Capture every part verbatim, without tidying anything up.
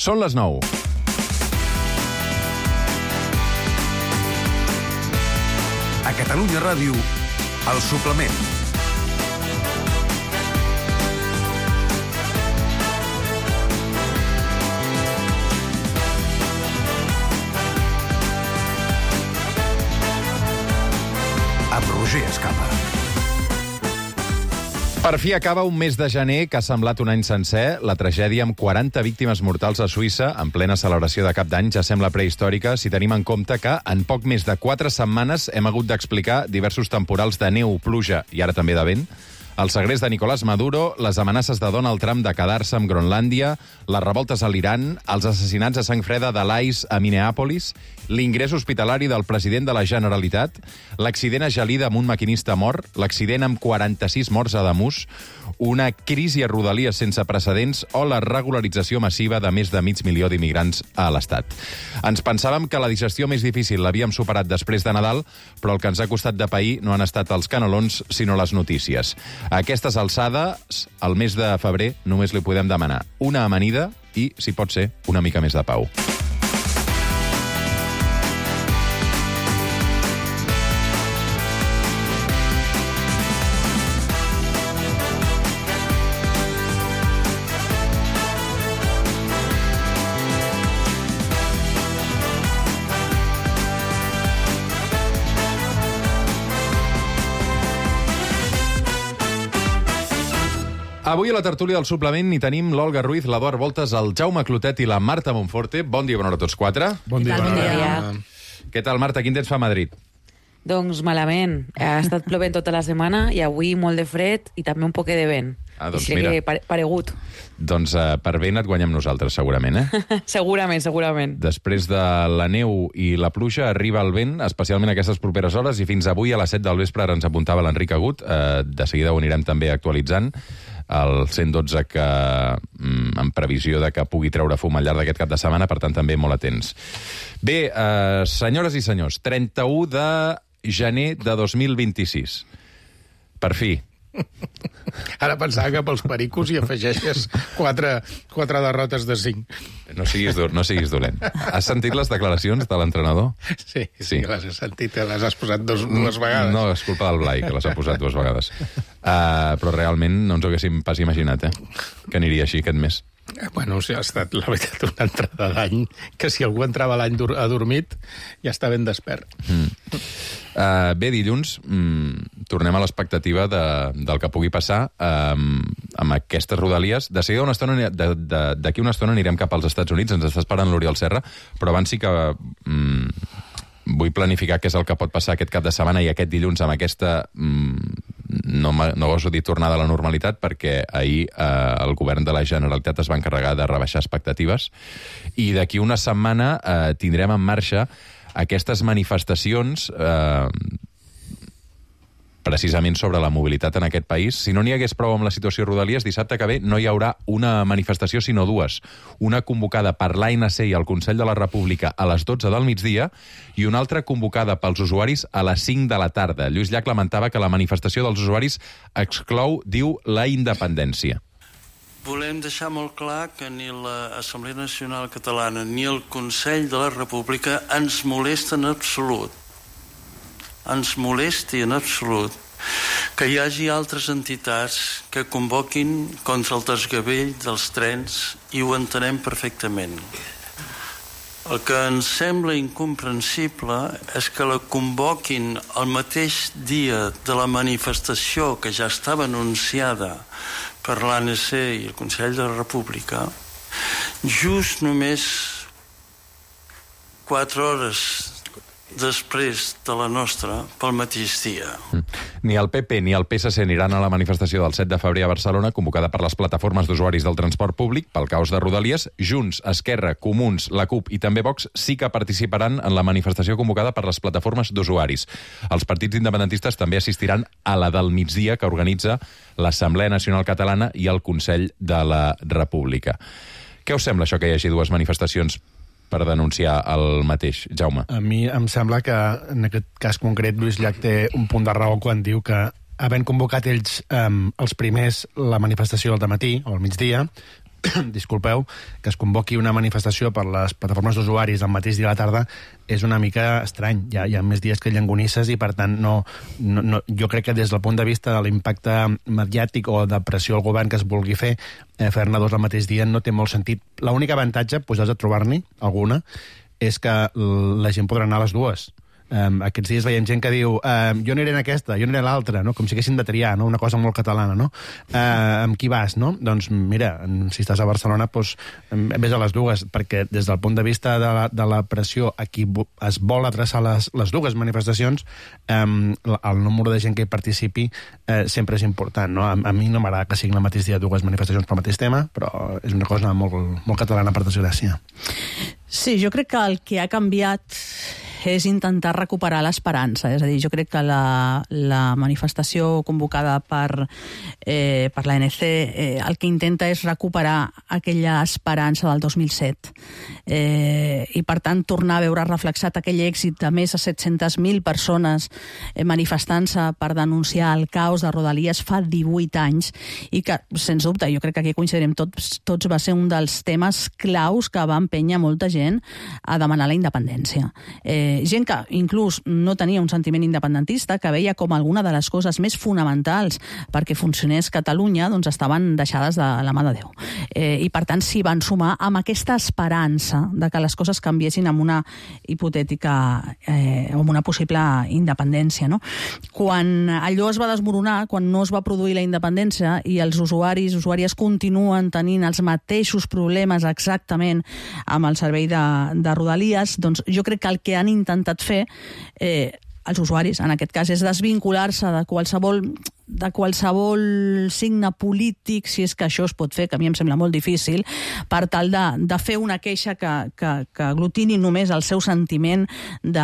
Són les nou. A Catalunya Ràdio, El Suplement. Amb Roger Escapa. Per fi acaba un mes de gener que ha semblat un any sencer. La tragèdia amb quaranta víctimes mortals a Suïssa, en plena celebració de Cap d'Any, ja sembla prehistòrica si tenim en compte que en poc més de quatre setmanes hem hagut d'explicar diversos temporals de neu, pluja i ara també de vent, el segrest de Nicolás Maduro, les amenaces de Donald Trump de quedar-se amb Groenlàndia, les revoltes a l'Iran, els assassinats a sang freda de l'I C E a Minneapolis, l'ingrés hospitalari del president de la Generalitat, l'accident a Gelida amb un maquinista mort, l'accident amb quaranta-sis morts a Damus, una crisi a Rodalies sense precedents o la regularització massiva de més de mig milió d'immigrants a l'Estat. Ens pensàvem que la digestió més difícil l'havíem superat després de Nadal, però el que ens ha costat de pair no han estat els canelons, sinó les notícies. A aquestes alçades, al mes de febrer, només li podem demanar una amanida i, si pot ser, una mica més de pau. Avui a la tertúlia del Suplement hi tenim l'Olga Ruiz, l'Eduard Voltes, el Jaume Clotet i la Marta Monforte. Bon dia, bona hora a tots quatre. Bon dia. Bon dia. Què tal, Marta? Quin temps fa a Madrid? Doncs malament. Ha estat plovent tota la setmana i avui molt de fred i també un poquet de vent. Ah, doncs Així mira. que pare paregut. Doncs uh, per vent et guanyem nosaltres, segurament, eh? segurament, segurament. Després de la neu i la pluja arriba el vent, especialment aquestes properes hores, i fins avui a les set del vespre ens apuntava l'Enric Agut. Uh, de seguida ho anirem també actualitzant. El cent dotze que, mm, en previsió de que pugui treure fum al llarg d'aquest cap de setmana, per tant, també molt atents. Bé, uh, senyores i senyors, trenta-u de gener de dos mil vint-i-sis. Per fi. Ara pensava que pels pericos hi afegeixes quatre, quatre derrotes de cinc. No siguis, do, no siguis dolent. Has sentit les declaracions de l'entrenador? Sí, sí, Sí. sí, les he sentit, les has posat dos, dues vegades. No, és culpa del Blai, que les ha posat dues vegades. Uh, però realment no ens ho haguéssim pas imaginat, eh? Que aniria així aquest mes. Bueno, o sigui, ha estat, la veritat, una entrada d'any que si algú entrava l'any adormit ja està ben despert. Mm. Uh, bé, dilluns mm, tornem a l'expectativa de, del que pugui passar um, amb aquestes rodalies. De seguida una estona, d'aquí una estona anirem cap als Estats Units, ens està esperant l'Oriol Serra, però abans sí que mm, vull planificar què és el que pot passar aquest cap de setmana i aquest dilluns amb aquesta... Mm, no, no goso dir tornada a la normalitat, perquè ahir eh, el govern de la Generalitat es va encarregar de rebaixar expectatives i d'aquí una setmana eh, tindrem en marxa aquestes manifestacions eh, precisament sobre la mobilitat en aquest país. Si no n'hi hagués prou amb la situació Rodalies, dissabte que ve no hi haurà una manifestació, sinó dues. Una convocada per l'A N C i el Consell de la República a les dotze del migdia i una altra convocada pels usuaris a les cinc de la tarda. Lluís Llach lamentava que la manifestació dels usuaris exclou, diu, la independència. Volem deixar molt clar que ni l'Assemblea Nacional Catalana ni el Consell de la República ens molesta en absolut. Ens molesti en absolut que hi hagi altres entitats que convoquin contra el desgavell dels trens i ho entenem perfectament. El que ens sembla incomprensible és que la convoquin el mateix dia de la manifestació que ja estava anunciada per l'A N C i el Consell de la República, just només quatre hores després de la nostra, pel mateix dia. Ni el P P ni el P S C aniran a la manifestació del set de febrer a Barcelona, convocada per les plataformes d'usuaris del transport públic pel caos de Rodalies. Junts, Esquerra, Comuns, la CUP i també Vox sí que participaran en la manifestació convocada per les plataformes d'usuaris. Els partits independentistes també assistiran a la del migdia que organitza l'Assemblea Nacional Catalana i el Consell de la República. Què us sembla això que hi hagi dues manifestacions per denunciar el mateix, Jaume? A mi em sembla que, en aquest cas concret, Lluís Llach té un punt de raó quan diu que, havent convocat ells um, els primers la manifestació al dematí o al migdia, disculpeu, que es convoqui una manifestació per les plataformes d'usuaris el mateix dia a la tarda és una mica estrany. Hi ha, hi ha més dies que llangonisses i, per tant, no, no, no, jo crec que des del punt de vista de l'impacte mediàtic o de pressió al govern que es vulgui fer, eh, fer-ne dos al mateix dia no té molt sentit. L'únic avantatge, doncs, has de trobar-n'hi alguna, és que la gent podrà anar a les dues. Um, aquests dies veiem gent que diu um, jo aniré en aquesta, jo aniré a l'altra, no? Com si haguessin de triar, no? Una cosa molt catalana, no? Uh, amb qui vas, no? Doncs mira, si estàs a Barcelona, doncs, vés a les dues, perquè des del punt de vista de la, de la pressió a qui es vol adreçar les, les dues manifestacions, um, el número de gent que hi participi uh, sempre és important, no? A, a mi no m'agrada que siguin el mateix dia dues manifestacions pel mateix tema, però és una cosa molt, molt catalana, per desgràcia. Sí, jo crec que el que ha canviat és intentar recuperar l'esperança. És a dir, jo crec que la, la manifestació convocada per, eh, per l'A N C eh, el que intenta és recuperar aquella esperança del dos mil set. Eh, I, per tant, tornar a veure reflexat aquell èxit de més de set-centes mil persones eh, manifestant-se per denunciar el caos de Rodalies fa divuit anys i que, sens dubte, jo crec que aquí coincidirem tots, tots va ser un dels temes claus que va empènyer molta gent a demanar la independència. Eh, gent que inclús no tenia un sentiment independentista, que veia com alguna de les coses més fonamentals perquè funcionés Catalunya doncs estaven deixades de la mà de Déu. Eh, I per tant s'hi van sumar amb aquesta esperança de que les coses canviessin amb una hipotètica eh, amb una possible independència. No? Quan allò es va desmoronar, quan no es va produir la independència i els usuaris, usuàries continuen tenint els mateixos problemes exactament amb el servei de, de Rodalies, doncs jo crec que el que han intentat fer eh, els usuaris, en aquest cas, és desvincular-se de qualsevol, de qualsevol signe polític, si és que això es pot fer, que a mi em sembla molt difícil, per tal de, de fer una queixa que, que, que aglutini només el seu sentiment de,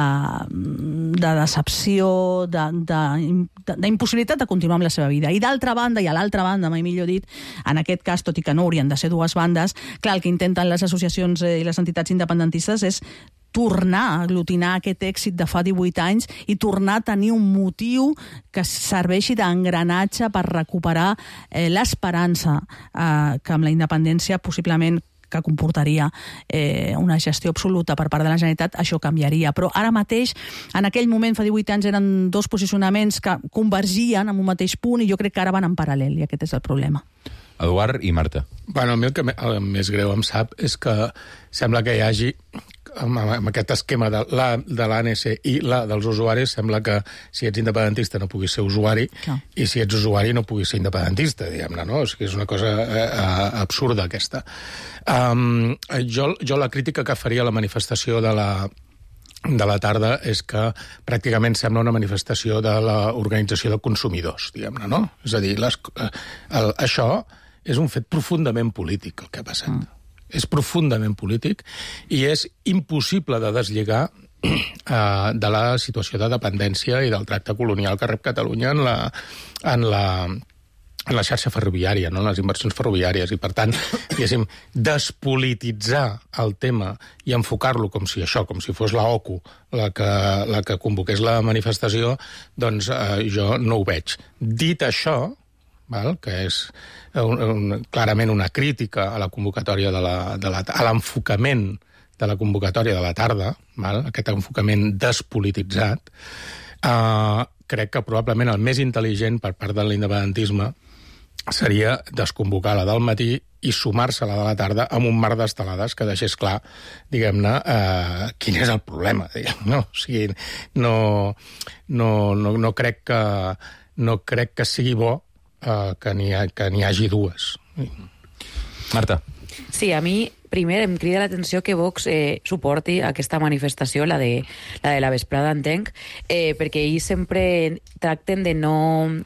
de decepció, d'impossibilitat de, de, de continuar amb la seva vida. I d'altra banda, i a l'altra banda, mai millor dit, en aquest cas, tot i que no haurien de ser dues bandes, clar, el que intenten les associacions i les entitats independentistes és tornar a aglutinar aquest èxit de fa divuit anys i tornar a tenir un motiu que serveixi d'engranatge per recuperar eh, l'esperança eh, que amb la independència possiblement que comportaria eh, una gestió absoluta per part de la Generalitat, això canviaria. Però ara mateix, en aquell moment, fa divuit anys, eren dos posicionaments que convergien en un mateix punt i jo crec que ara van en paral·lel, i aquest és el problema. Eduard i Marta. Bueno, a mi el que el més greu em sap és que sembla que hi hagi amb, amb aquest esquema de la de l'A N C i la dels usuaris, sembla que si ets independentista no puguis ser usuari, clar, i si ets usuari no puguis ser independentista, diguem-ne, no? O sigui, és una cosa eh, absurda, aquesta. Um, jo, jo la crítica que faria a la manifestació de la de la tarda és que pràcticament sembla una manifestació de l'organització de consumidors, diguem-ne, no? És a dir, les, el, això és un fet profundament polític, el que ha passat. Mm. És profundament polític i és impossible de deslligar eh, de la situació de dependència i del tracte colonial que rep Catalunya en la, en la, en la xarxa ferroviària, no? En les inversions ferroviàries. I, per tant, diguéssim, despolititzar el tema i enfocar-lo com si això, com si fos la O C U la que, la que convoqués la manifestació, doncs eh, jo no ho veig. Dit això, val? Que és un, un, clarament una crítica a la convocatòria de la, de la, a l'enfocament de la convocatòria de la tarda, val? Aquest enfocament despolititzat, eh, crec que probablement el més intel·ligent per part de l'independentisme seria desconvocar la del matí i sumar-se a la de la tarda amb un mar d'estelades que deixés clar, diguem-ne, eh, quin és el problema. Diguem, no? O sigui, no, no, no, no, crec que, no crec que sigui bo Uh, que n'hi ha, que n'hi hagi dues. Marta. Sí, a mi primer em crida l'atenció que Vox eh, suporti aquesta manifestació, la de la, de la vesprada, entenc, eh, perquè ells sempre tracten de no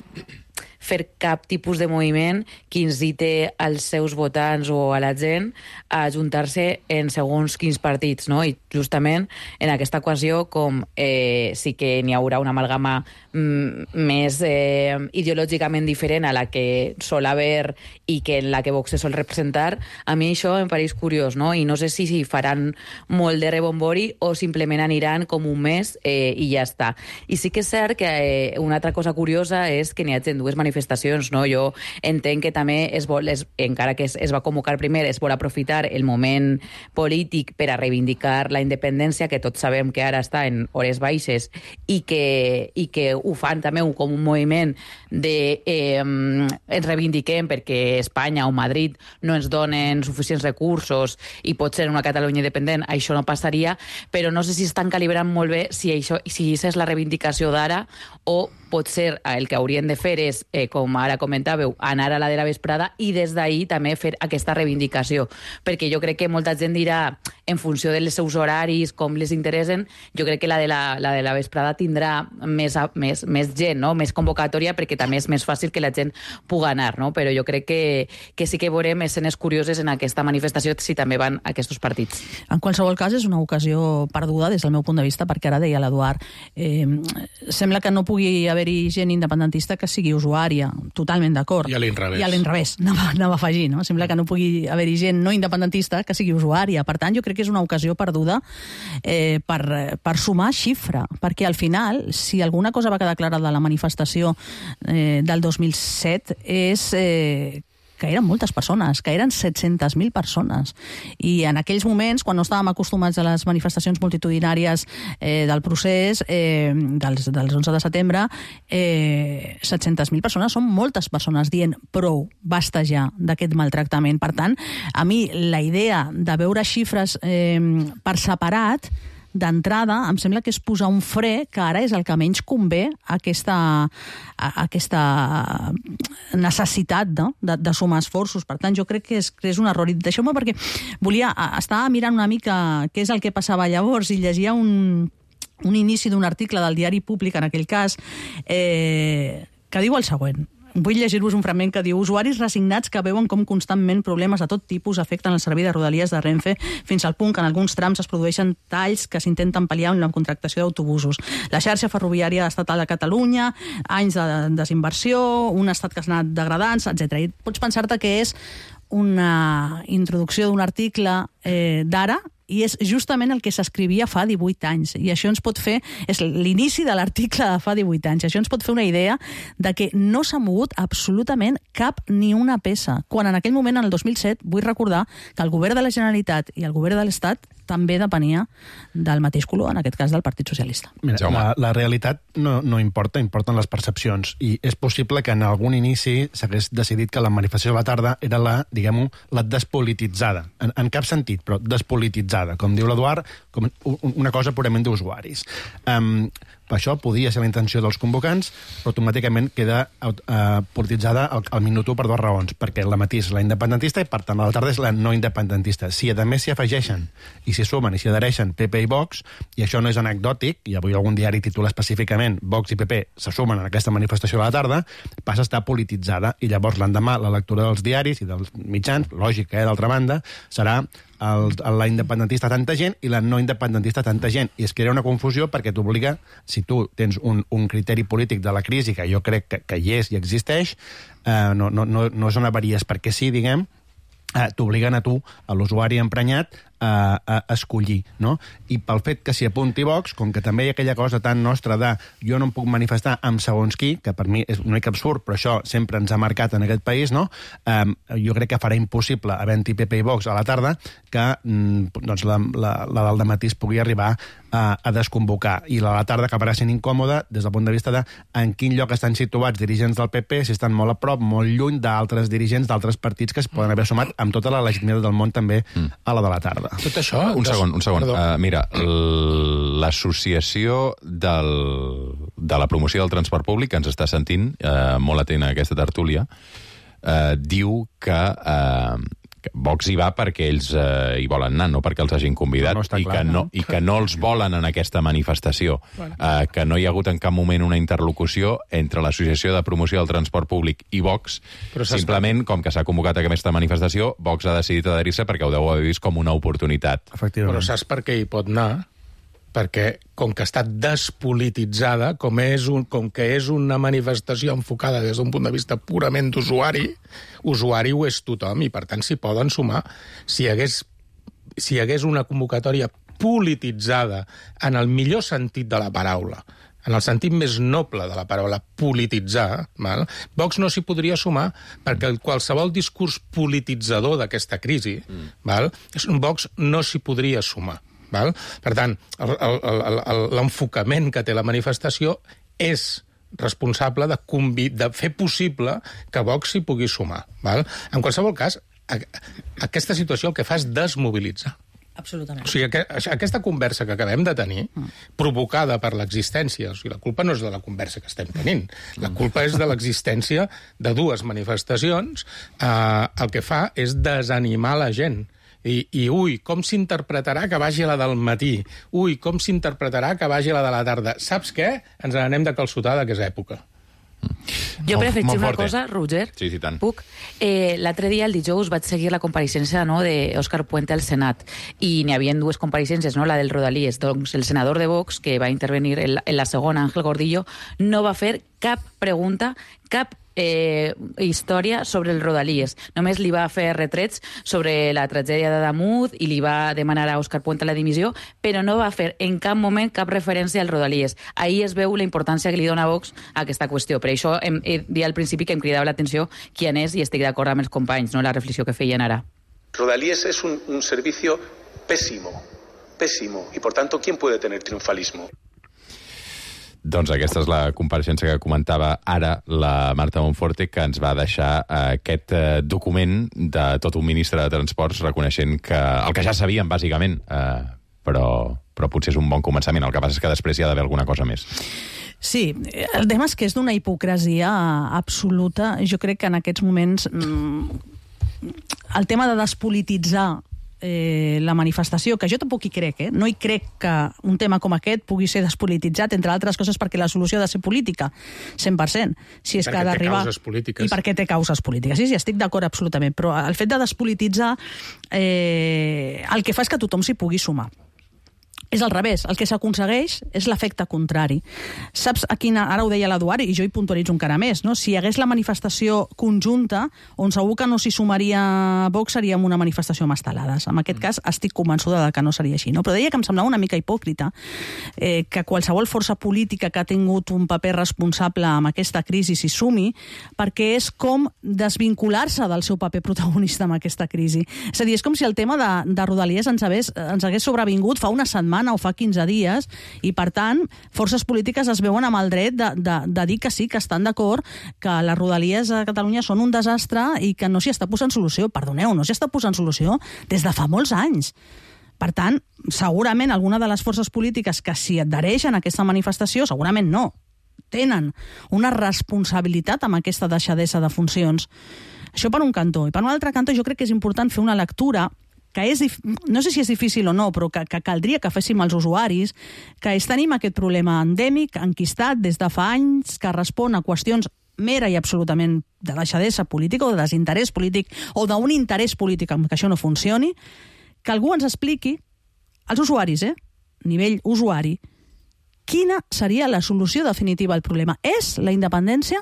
fer cap tipus de moviment que incite als seus votants o a la gent a ajuntar-se en segons quins partits, no? I justament en aquesta equació, com eh, sí que n'hi haurà una amalgama mm, més eh, ideològicament diferent a la que sol haver i que en la que Vox se sol representar, a mi això em pareix curiós, no? I no sé si, si faran molt de rebombori o simplement aniran com un mes eh, i ja està. I sí que és cert que eh, una altra cosa curiosa és que n'hi ha gent dues manifestacions manifestacions, no? Jo entenc que també es vol, es, encara que es, es va convocar primer, es vol aprofitar el moment polític per a reivindicar la independència, que tots sabem que ara està en hores baixes i que, i que ho fan també com un moviment de eh, ens reivindiquem perquè Espanya o Madrid no ens donen suficients recursos i pot ser una Catalunya independent, això no passaria, però no sé si estan calibrant molt bé si això, si això és la reivindicació d'ara o pot ser el que haurien de fer és, eh, com ara comentàveu, anar a la de la vesprada i des d'ahir també fer aquesta reivindicació, perquè jo crec que molta gent dirà, en funció dels seus horaris, com les interessen, jo crec que la de la, la, de la vesprada tindrà més, més, més gent, no? Més convocatòria, perquè també és més fàcil que la gent pugui anar, no? Però jo crec que, que sí que veurem escenes curioses en aquesta manifestació si també van aquests partits. En qualsevol cas, és una ocasió perduda des del meu punt de vista, perquè ara deia l'Eduard, eh, sembla que no pugui haver-hi gent independentista que sigui usuària, totalment d'acord. I a l'inrevés. I a l'inrevés, anava, anava a afegir, no? Sembla que no pugui haver-hi gent no independentista que sigui usuària. Per tant, jo crec que és una ocasió perduda eh, per, per sumar xifra, perquè al final, si alguna cosa va quedar clara de la manifestació eh, del dos mil set és eh, que eren moltes persones, que eren set-centes mil persones. I en aquells moments, quan no estàvem acostumats a les manifestacions multitudinàries eh, del procés, eh, dels, dels onze de setembre, eh, set-centes mil persones són moltes persones dient prou, basta ja d'aquest maltractament. Per tant, a mi la idea de veure xifres eh, per separat d'entrada, em sembla que és posar un fre, que ara és el que menys convé a aquesta, a aquesta necessitat, no? de, de sumar esforços. Per tant, jo crec que és, que és un error. I deixeu-me perquè volia, estava mirant una mica què és el que passava llavors i llegia un, un inici d'un article del Diari Públic, en aquell cas, eh, que diu el següent. Vull llegir-vos un fragment que diu: usuaris resignats que veuen com constantment problemes de tot tipus afecten el servei de rodalies de Renfe fins al punt que en alguns trams es produeixen talls que s'intenten pal·liar amb la contractació d'autobusos. La xarxa ferroviària estatal de Catalunya, anys de desinversió, un estat que s'ha anat degradant, etcètera. I pots pensar-te que és una introducció d'un article eh, d'ara, i és justament el que s'escrivia fa divuit anys. I això ens pot fer, és l'inici de l'article de fa divuit anys, això ens pot fer una idea de que no s'ha mogut absolutament cap ni una peça. Quan en aquell moment, en el dos mil set, vull recordar que el govern de la Generalitat i el govern de l'Estat també depenia del mateix color, en aquest cas del Partit Socialista. Mira, la, la realitat no, no importa, importen les percepcions. I és possible que en algun inici s'hagués decidit que la manifestació de la tarda era la, diguem-ho, la despolititzada. En, en cap sentit, però despolititzada. Com diu l'Eduard, com una cosa purament d'usuaris. Um, això podia ser la intenció dels convocants, però automàticament queda uh, polititzada al, al minut u per dues raons, perquè la matí és la independentista i, per tant, a la tarda és la no independentista. Si, a més, s'hi afegeixen i s'hi sumen i s'hi adhereixen P P i Vox, i això no és anecdòtic, i avui algun diari titula específicament Vox i P P se sumen en aquesta manifestació de la tarda, passa a estar polititzada, i llavors l'endemà la lectura dels diaris i dels mitjans, lògica, eh, d'altra banda, serà el, la independentista tanta gent i la no independentista tanta gent. I es crea una confusió perquè t'obliga, si tu tens un, un criteri polític de la crisi, que jo crec que, que hi és i existeix, eh, no, no, no, no és una varies perquè sí, diguem, eh, t'obliguen a tu, a l'usuari emprenyat, a, a escollir, no? I pel fet que s'hi apunti Vox, com que també hi ha aquella cosa tan nostra de jo no em puc manifestar amb segons qui, que per mi és una mica absurd, però això sempre ens ha marcat en aquest país, no? Um, jo crec que farà impossible, havent-hi P P i Vox a la tarda, que mm, doncs la, la, la del dematí es pugui arribar a, a desconvocar. I la de la tarda acabarà sent incòmoda des del punt de vista de en quin lloc estan situats dirigents del P P, si estan molt a prop, molt lluny d'altres dirigents d'altres partits que es poden haver sumat amb tota la legitimitat del món també a la de la tarda. Tot això... Un segon, un segon. Uh, mira, l'associació del, de la promoció del transport públic, que ens està sentint, uh, molt atent a aquesta tertúlia, uh, diu que, uh, que Vox hi va perquè ells uh, hi volen anar, no perquè els hagin convidat, no, no i, que no, i que no els volen en aquesta manifestació. Bueno. Uh, que no hi ha hagut en cap moment una interlocució entre l'Associació de Promoció del Transport Públic i Vox. Simplement, com que s'ha convocat aquesta manifestació, Vox ha decidit adherir-se perquè ho deu haver vist com una oportunitat. Però saps per què hi pot anar? Perquè, com que està despolititzada, com, és un, com que és una manifestació enfocada des d'un punt de vista purament d'usuari, usuari ho és tothom, i per tant s'hi poden sumar. Si hi hagués, si hi hagués una convocatòria polititzada, en el millor sentit de la paraula, en el sentit més noble de la paraula, polititzar, val? Vox no s'hi podria sumar perquè qualsevol discurs polititzador d'aquesta crisi, mm. val? Vox no s'hi podria sumar. Val? Per tant, l'enfocament que té la manifestació és responsable de, convid, de fer possible que Vox s'hi pugui sumar. Val? En qualsevol cas, aquesta situació el que fa és desmobilitzar. Absolutament. O sigui, aquesta conversa que acabem de tenir, provocada per l'existència, o sigui, la culpa no és de la conversa que estem tenint, la culpa és de l'existència de dues manifestacions, eh, el que fa és desanimar la gent. I, i ui, com s'interpretarà que vagi la del matí? Ui, com s'interpretarà que vagi la de la tarda? Saps què? Ens n'anem de calçotada, que és època. Jo per afegir una cosa, Roger, sí, sí, tant. puc? Eh, L'altre dia, el dijous, vaig seguir la compareixença, no, d'Òscar Puente al Senat, i n'hi havia dues compareixences, no, la del Rodalies. Doncs el senador de Vox, que va intervenir en la, en la segona, Ángel Gordillo, no va fer cap pregunta, cap eh, història sobre el Rodalies. Només li va fer retrets sobre la tragèdia de Damut i li va demanar a Òscar Puente la dimissió, però no va fer en cap moment cap referència al Rodalies. Ahir es veu la importància que li dona Vox a aquesta qüestió. Per això hem, he dit al principi que em cridava l'atenció qui és i estic d'acord amb els companys, no, la reflexió que feien ara. Rodalies es un, un servicio pésimo, pésimo, y por tanto, ¿quién puede tener triunfalismo? Doncs aquesta és la compareixença que comentava ara la Marta Monforte, que ens va deixar aquest document de tot un ministre de Transports reconeixent que el que ja sabíem, bàsicament, eh, però, però potser és un bon començament. El que passa és que després hi ha d'haver alguna cosa més. Sí, el tema és que és d'una hipocresia absoluta. Jo crec que en aquests moments el tema de despolititzar Eh, la manifestació, que jo tampoc hi crec, eh? no hi crec que un tema com aquest pugui ser despolititzat, entre altres coses perquè la solució ha de ser política, cent per cent. Si és perquè que ha d'arribar... té causes polítiques. I perquè té causes polítiques. Sí, sí, estic d'acord absolutament, però el fet de despolititzar eh, el que fa és que tothom s'hi pugui sumar. És al revés, el que s'aconsegueix és l'efecte contrari. Saps a quina... Ara ho deia l'Eduard, i jo hi puntualitzo encara més, no? Si hi hagués la manifestació conjunta, on segur que no s'hi sumaria Vox, seríem una manifestació amb estelades. En aquest cas, estic convençuda de que no seria així, no? Però deia que em semblava una mica hipòcrita eh, que qualsevol força política que ha tingut un paper responsable amb aquesta crisi s'hi sumi, perquè és com desvincular-se del seu paper protagonista amb aquesta crisi. És a dir, és com si el tema de, de Rodalies ens hagués, ens hagués sobrevingut fa una setmana o fa quinze dies, i per tant forces polítiques es veuen amb el dret de, de, de dir que sí, que estan d'acord que les Rodalies a Catalunya són un desastre i que no s'hi està posant solució. Perdoneu, no s'hi està posant solució des de fa molts anys. Per tant, segurament alguna de les forces polítiques que s'hi adhereixen a aquesta manifestació, segurament no, tenen una responsabilitat amb aquesta deixadesa de funcions. Això per un cantó. I per un altre cantó jo crec que és important fer una lectura que és, no sé si és difícil o no, però que, que caldria que féssim els usuaris, que és tenim aquest problema endèmic, enquistat des de fa anys, que respon a qüestions mera i absolutament de deixadesa política o de desinterès polític o d'un interès polític amb que això no funcioni, que algú ens expliqui, als usuaris, eh? Nivell usuari, quina seria la solució definitiva al problema. És la independència?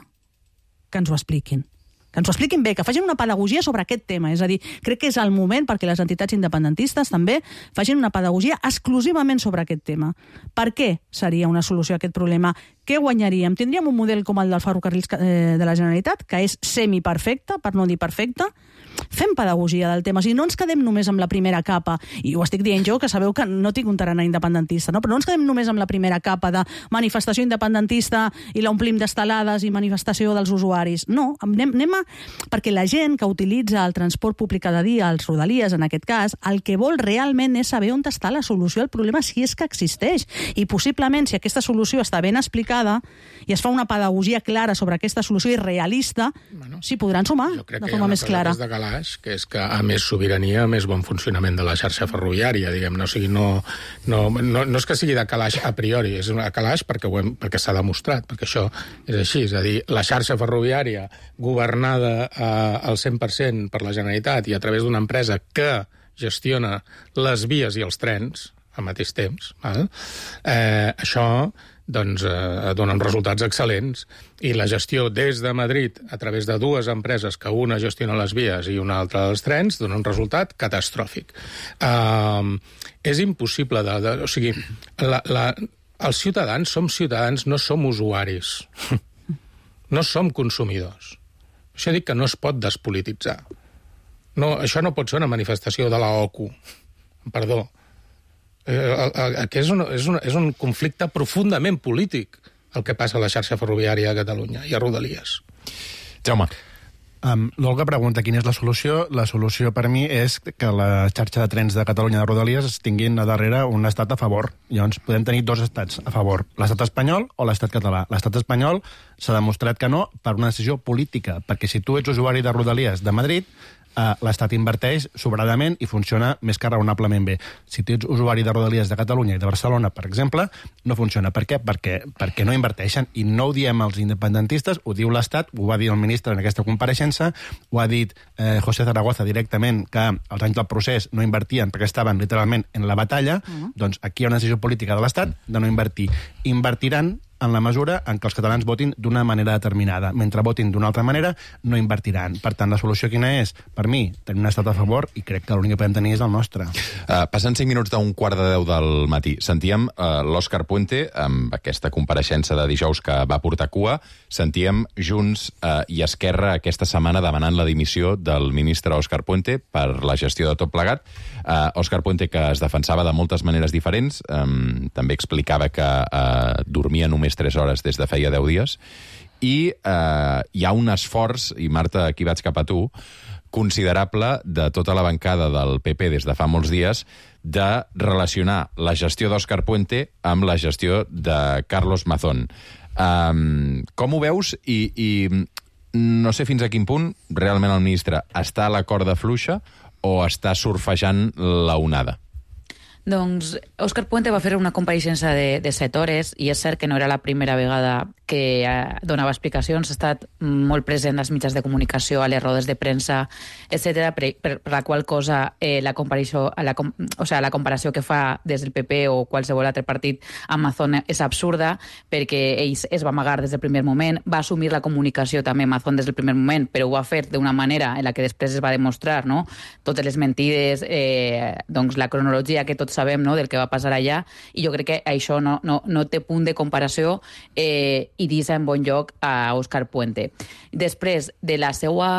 Que ens ho expliquin. Que ens ho expliquin bé, que facin una pedagogia sobre aquest tema. És a dir, crec que és el moment perquè les entitats independentistes també facin una pedagogia exclusivament sobre aquest tema. Per què seria una solució a aquest problema? Què guanyaríem? Tindríem un model com el del ferrocarrils de la Generalitat, que és semiperfecte, per no dir perfecte? Fem pedagogia del tema. O sigui, no ens quedem només amb la primera capa, i ho estic dient jo, que sabeu que no tinc un tarannà independentista, no? Però no ens quedem només amb la primera capa de manifestació independentista i l'omplim d'estelades i manifestació dels usuaris. No, anem, anem a... Perquè la gent que utilitza el transport públic cada dia, els Rodalies en aquest cas, el que vol realment és saber on està la solució al problema, si és que existeix. I possiblement, si aquesta solució està ben explicada i es fa una pedagogia clara sobre aquesta solució i realista, bueno, s'hi podran sumar de forma més clara. De calaix, que és que a més sobirania, a més bon funcionament de la xarxa ferroviària, diguem-ne. O sigui, no, no, no, no és que sigui de calaix a priori, és de calaix perquè, ho hem, perquè s'ha demostrat, perquè això és així. És a dir, la xarxa ferroviària governada eh, al cent per cent per la Generalitat i a través d'una empresa que gestiona les vies i els trens al mateix temps, val? Eh, això doncs eh, donen resultats excel·lents, i la gestió des de Madrid a través de dues empreses, que una gestiona les vies i una altra els trens, dona un resultat catastròfic. Eh, és impossible de... de o sigui, la, la, els ciutadans som ciutadans, no som usuaris. No som consumidors. Això dic que no es pot despolititzar. No, això no pot ser una manifestació de la O C U. Perdó. Eh, que és un, és, un, és un conflicte profundament polític el que passa a la xarxa ferroviària a Catalunya i a Rodalies. Jaume. Um, L'Olga pregunta quina és la solució. La solució per mi és que la xarxa de trens de Catalunya de Rodalies tinguin a darrere un estat a favor. Llavors podem tenir dos estats a favor, l'estat espanyol o l'estat català. L'estat espanyol s'ha demostrat que no per una decisió política, perquè si tu ets usuari de Rodalies de Madrid, Uh, l'Estat inverteix sobradament i funciona més que raonablement bé. Si tu ets usuari de Rodalies de Catalunya i de Barcelona, per exemple, no funciona. Per què? Perquè, perquè no inverteixen. I no ho diem els independentistes, ho diu l'Estat, ho va dir el ministre en aquesta compareixença, ho ha dit eh, José Zaragoza directament, que als anys del procés no invertien perquè estaven literalment en la batalla. Uh-huh. Doncs aquí hi ha una decisió política de l'Estat de no invertir. Invertiran en la mesura en què els catalans votin d'una manera determinada. Mentre votin d'una altra manera, no invertiran. Per tant, la solució quina és? Per mi, tenir un estat a favor, i crec que l'únic que podem tenir és el nostre. Uh, passant cinc minuts d'un quart de deu del matí, sentíem uh, l'Òscar Puente, amb aquesta compareixença de dijous que va portar cua, sentíem Junts uh, i Esquerra aquesta setmana demanant la dimissió del ministre Òscar Puente per la gestió de tot plegat. Uh, Òscar Puente, que es defensava de moltes maneres diferents, um, també explicava que uh, dormia només tres hores des de feia deu dies, i eh, hi ha un esforç, i Marta, aquí vaig cap a tu, considerable de tota la bancada del P P des de fa molts dies de relacionar la gestió d'Òscar Puente amb la gestió de Carlos Mazón. Um, com ho veus? I, I no sé fins a quin punt realment el ministre està a la corda fluixa o està surfejant la onada? Doncs Òscar Puente va fer una compareixença de, de set hores i és cert que no era la primera vegada que eh, donava explicacions, ha estat molt present als mitjans de comunicació, a les rodes de premsa, etcètera, per, per, per la qual cosa eh, la, la, o sea, la comparació que fa des del P P o qualsevol altre partit amb Mazón és absurda, perquè ell es va amagar des del primer moment, va assumir la comunicació també Mazón des del primer moment, però ho va fer d'una manera en la que després es va demostrar, no? Totes les mentides, eh, doncs la cronologia que tots sabem, no?, del que va passar allà, i jo crec que això no, no, no té punt de comparació eh, i deixa en bon lloc a Òscar Puente. Després de la seva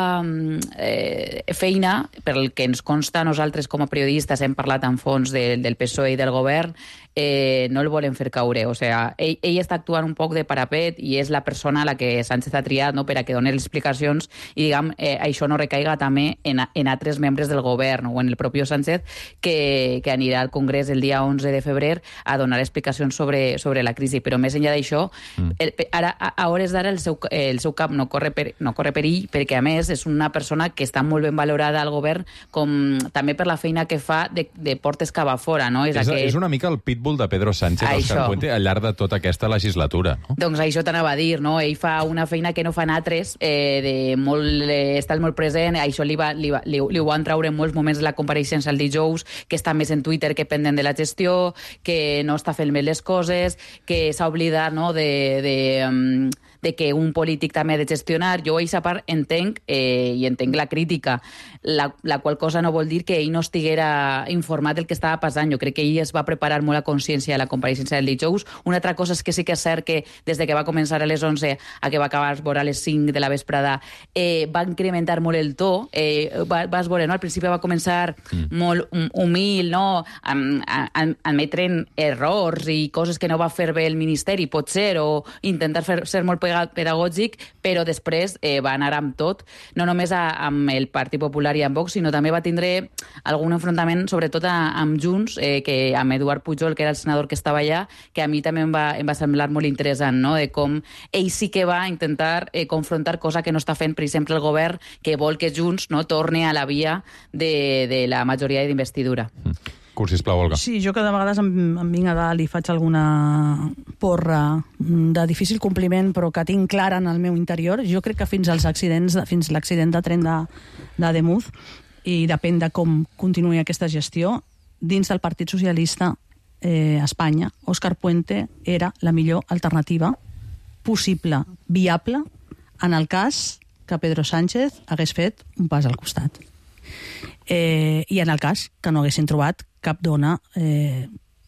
eh, feina, per el que ens consta, nosaltres com a periodistes hem parlat en fons de, del P S O E i del govern, eh, no el volen fer caure. O sigui, ell, ell està actuant un poc de parapet i és la persona a la que Sánchez ha triat, no?, per a que doni les explicacions i, diguem, eh, això no recaiga també en, en altres membres del govern o en el propi Sánchez que, que anirà al Congrés el dia onze de febrer a donar explicacions sobre, sobre la crisi. Però més enllà d'això, mm. el, ara, a, a hores d'ara el seu, el seu cap no corre, per, no corre perill perquè, a més, és una persona que està molt ben valorada al govern, com també per la feina que fa de, de portes cap a fora, no? És, és, aquest... és una mica el pitbull de Pedro Sánchez, Òscar Puente, al llarg de tota aquesta legislatura, no? Doncs això t'anava a dir, no? Ell fa una feina que no fan altres, eh, de molt, eh, està molt present, això li, va, li, va, li, li ho van treure en molts moments de la compareixença el dijous, que està més en Twitter que pendent de la gestió, que no està fent bé les coses, que s'ha oblidat, no?, de... de um, de que un polític també ha de gestionar. Jo a aquesta part entenc, eh, i entenc la crítica, la, la qual cosa no vol dir que ell no estiguera informat del que estava passant. Jo crec que ell es va preparar molt a consciència de la compareixença del dijous. Una altra cosa és que sí que és cert que des de que va començar a les onze a que va acabar a les cinc de la vesprada eh, va incrementar molt el to. Eh, va, vas veure, no? Al principi va començar mm. molt humil, no? Am, am, admetent errors i coses que no va fer bé el Ministeri, potser, o intentar fer, ser molt pedagògic, però després eh, va anar amb tot, no només a, amb el Partit Popular i amb Vox, sinó també va tindre algun enfrontament, sobretot a, amb Junts, eh, que amb Eduard Pujol, que era el senador que estava allà, que a mi també em va, em va semblar molt interessant, no?, de com ell sí que va intentar eh, confrontar cosa que no està fent, per exemple, el govern, que vol que Junts, no, torni a la via de, de la majoria d'investidura. Mm. Curs, sisplau, Olga. Sí, jo que de vegades em, em vinc a dalt i faig alguna porra de difícil compliment, però que tinc clara en el meu interior. Jo crec que fins als accidents, fins l'accident de tren de, de Demuz, i depèn de com continuï aquesta gestió, dins del Partit Socialista eh, a Espanya, Òscar Puente era la millor alternativa possible, viable, en el cas que Pedro Sánchez hagués fet un pas al costat. Eh, I en el cas que no haguessin trobat cap dona eh,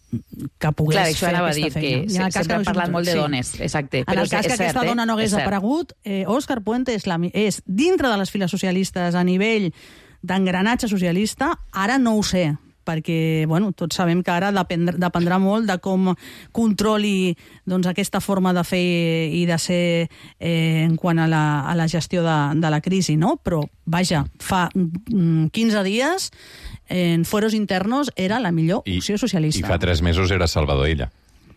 que pogués Clar, això fer anava a aquesta dir, feina. que se- sempre ha parlat molt de dones, exacte. En Però el és- cas que és cert, aquesta eh? dona no hagués És cert. aparegut, eh, Òscar Puente és, la, és, dintre de les files socialistes a nivell d'engranatge socialista, ara no ho sé, perquè bueno, tots sabem que ara dependrà, dependrà molt de com controli doncs, aquesta forma de fer i de ser eh, en quant a la, a la gestió de, de la crisi, no? Però, vaja, fa quinze dies en fueros internos era la millor I, opció socialista. I fa tres mesos era Salvador Illa.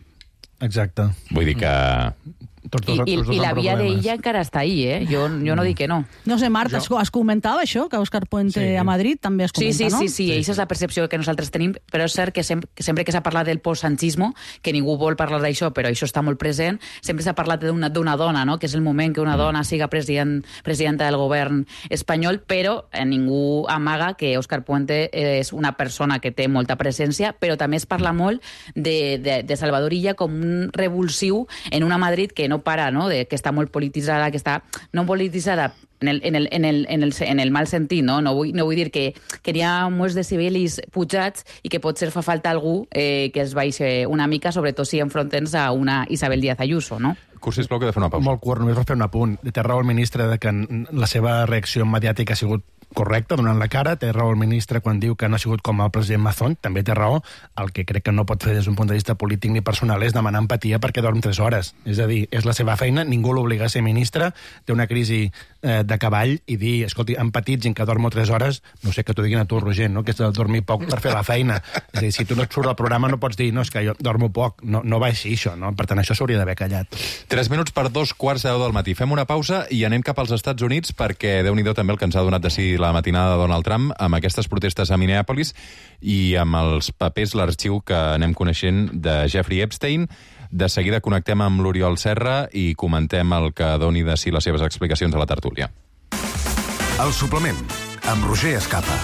Exacte. Vull dir que... Tots I, dos, i, tots dos i la amb via problemes. d'ella encara està ahí, eh? Jo, jo no dic que no. No sé, Marta, es, es comentava això, que Òscar Puente Sí. a Madrid també es Sí, comenta, sí, no? sí, sí, aquesta és la percepció que nosaltres tenim, però és cert que sempre que, sempre que s'ha parlat del postsanchismo, que ningú vol parlar d'això, però això està molt present, sempre s'ha parlat d'una d'una dona, no? Que és el moment que una dona siga president, presidenta del govern espanyol, però eh, ningú amaga que Òscar Puente és una persona que té molta presència, però també es parla molt de, de, de Salvador Illa com un revulsiu en una Madrid que no para, no? De, que està molt polititzada, que està no polititzada en el, en el, en el, en el, en el mal sentit, no? No vull, no vull dir que, que hi ha molts decibelis pujats i que potser fa falta algú eh, que es baixi una mica, sobretot si enfrontem a una Isabel Díaz Ayuso, no? Curs, sisplau, que he de fer una pausa. Molt curt, només per fer un apunt. Té raó el ministre de que la seva reacció mediàtica ha sigut correcta, donant la cara. Té raó el ministre quan diu que no ha sigut com el president Mazón. També té raó. El que crec que no pot fer des d'un punt de vista polític ni personal és demanar empatia perquè dorm tres hores. És a dir, és la seva feina, ningú l'obliga a ser ministre, té una crisi eh, de cavall i dir, escolti, empatit, gent que dormo tres hores, no sé, que t'ho diguin a tu, Roger, no? Que és de dormir poc per fer la feina. És a dir, si tu no et surt al programa no pots dir, no, és que jo dormo poc. No, no va així, això, no? Per tant, això s'hauria d'haver callat. Tres minuts per dos quarts de deu del matí. Fem una pausa i anem cap als Estats Units perquè Déu-n'hi-do també el que ens ha donat de si la matinada de Donald Trump amb aquestes protestes a Minneapolis i amb els papers, l'arxiu que anem coneixent de Jeffrey Epstein. De seguida connectem amb l'Oriol Serra i comentem el que doni de si les seves explicacions a la tertúlia. El suplement, amb Roger Escapa.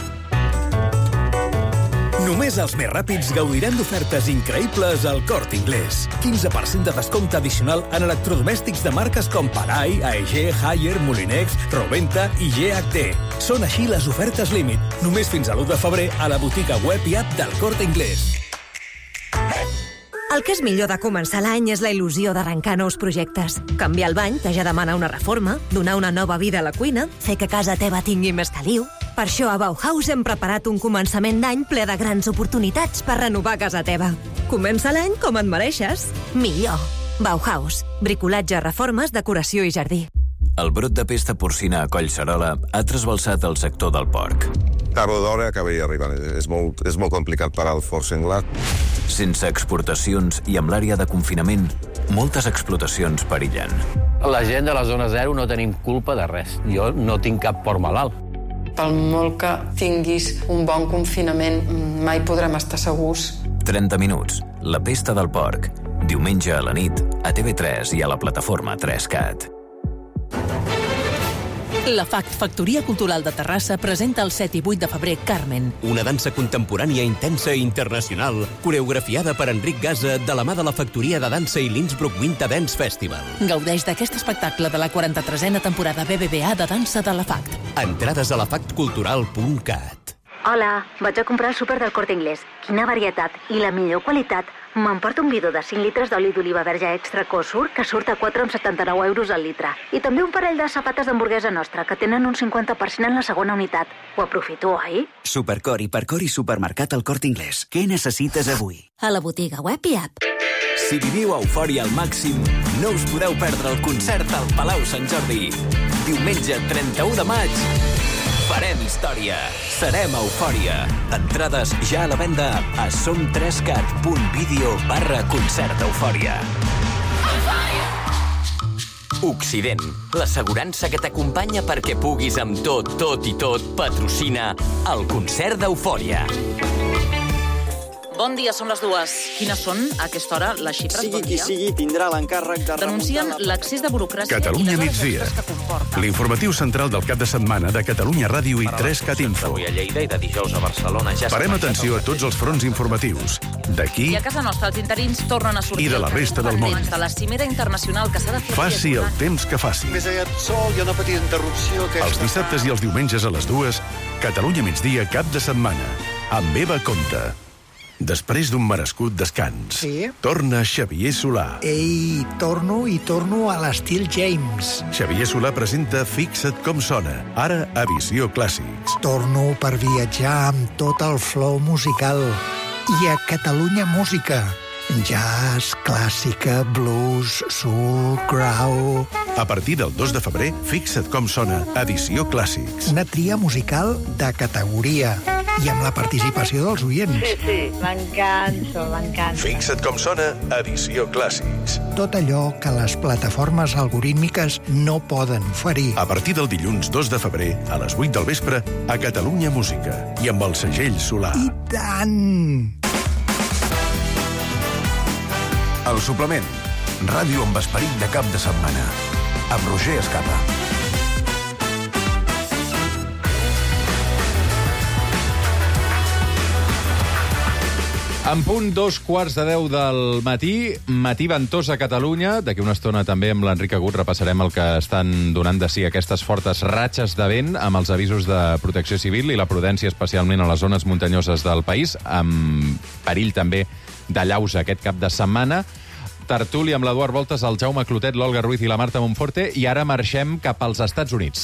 Només els més ràpids gaudiran d'ofertes increïbles al Corte Inglés. quinze per cent de descompte addicional en electrodomèstics de marques com Parai, A E G, Haier, Molinex, Roventa i G H D. Són així les ofertes límit. Només fins a l'u de febrer a la botiga web i app del Corte Inglés. El que és millor de començar l'any és la il·lusió d'arrencar nous projectes. Canviar el bany, que ja demana una reforma, donar una nova vida a la cuina, fer que casa teva tingui més caliu. Per això a Bauhaus hem preparat un començament d'any ple de grans oportunitats per renovar casa teva. Comença l'any com et mereixes. Millor. Bauhaus. Bricolatge, reformes, decoració i jardí. El brot de pesta porcina a Collserola ha trasbalsat el sector del porc. Tarda d'hora acaba arribant. És molt, és molt complicat parar el forc senglar. Sense exportacions i amb l'àrea de confinament, moltes explotacions perillen. La gent de la zona zero no tenim culpa de res. Jo no tinc cap porc malalt. Pel molt que tinguis un bon confinament, mai podrem estar segurs. trenta minuts. La pesta del porc. Diumenge a la nit, a T V tres i a la plataforma tres cat. La F A C T, Factoria Cultural de Terrassa, presenta el set i vuit de febrer Carmen. Una dansa contemporània intensa i internacional, coreografiada per Enric Gasa de la mà de la Factoria de Dansa i l'Innsbruck Winter Dance Festival. Gaudeix d'aquest espectacle de la quaranta-tresena temporada B B V A de dansa de la F A C T. Entrades a la factcultural punt cat. Hola, vaig a comprar al súper del Corte Inglés. Quina varietat i la millor qualitat. M'emporto un bidó de cinc litres d'oli d'oliva verge extra Cosur que surt a quatre coma setanta-nou euros al litre. I també un parell de safates d'hamburguesa nostra que tenen un cinquanta per cent en la segona unitat. Ho aprofito, oi? Supercor, Hipercor i Supermercat al Corte Inglés. Què necessites avui? A la botiga web i app. Si viviu eufòria al màxim, no us podeu perdre el concert al Palau Sant Jordi. Diumenge trenta-u de maig, farem història. Serem eufòria. Entrades ja a la venda a som tres cat punt video barra concert eufòria. Occident, l'assegurança que t'acompanya perquè puguis amb tot, tot i tot patrocina el concert d'eufòria. Bon dia, són les dues. Quines són, a aquesta hora, les xifres? Sigui qui sigui, tindrà l'encàrrec de... Denuncien l'accés de burocràcia... Catalunya migdia. L'informatiu central del cap de setmana de Catalunya Ràdio i tres cat Info. Avui a Lleida i de dijous a Barcelona ja... Parem atenció a tots els fronts informatius. D'aquí... I a casa nostra, els interins tornen a sortir... I de la resta del món. De la cimera internacional que s'ha de fer... Faci el temps que faci. Més aviat sol, hi ha una petita interrupció... Que els dissabtes i els diumenges a les dues, Catalunya migdia cap de setmana. Amb Eva Conte. Després d'un merescut descans, Sí? torna Xavier Solà. Ei, torno i torno a l'estil James. Xavier Solà presenta Fixa't com sona, ara a Visió Clàssics. Torno per viatjar amb tot el flow musical. I a Catalunya Música. Jazz, clàssica, blues, soul, grau... A partir del dos de febrer, Fixa't com sona, a Visió Clàssics. Una tria musical de categoria i amb la participació dels oients. Sí, sí, m'encanto, m'encanta. Fixa't com sona, a Visió Clàssics. Tot allò que les plataformes algorítmiques no poden oferir. A partir del dilluns dos de febrer, a les vuit del vespre, a Catalunya Música. I amb el segell Solà. I tant! El suplement. Ràdio amb esperit de cap de setmana. Amb Roger Escapa. En punt dos quarts de deu del matí, matí ventós a Catalunya. D'aquí una estona també amb l'Enric Agut repassarem el que estan donant de si aquestes fortes ratxes de vent amb els avisos de protecció civil i la prudència especialment a les zones muntanyoses del país, amb perill també de llaus aquest cap de setmana. Tertúlia amb l'Eduard Voltes, el Jaume Clotet, l'Olga Ruiz i la Marta Monforte, i ara marxem cap als Estats Units.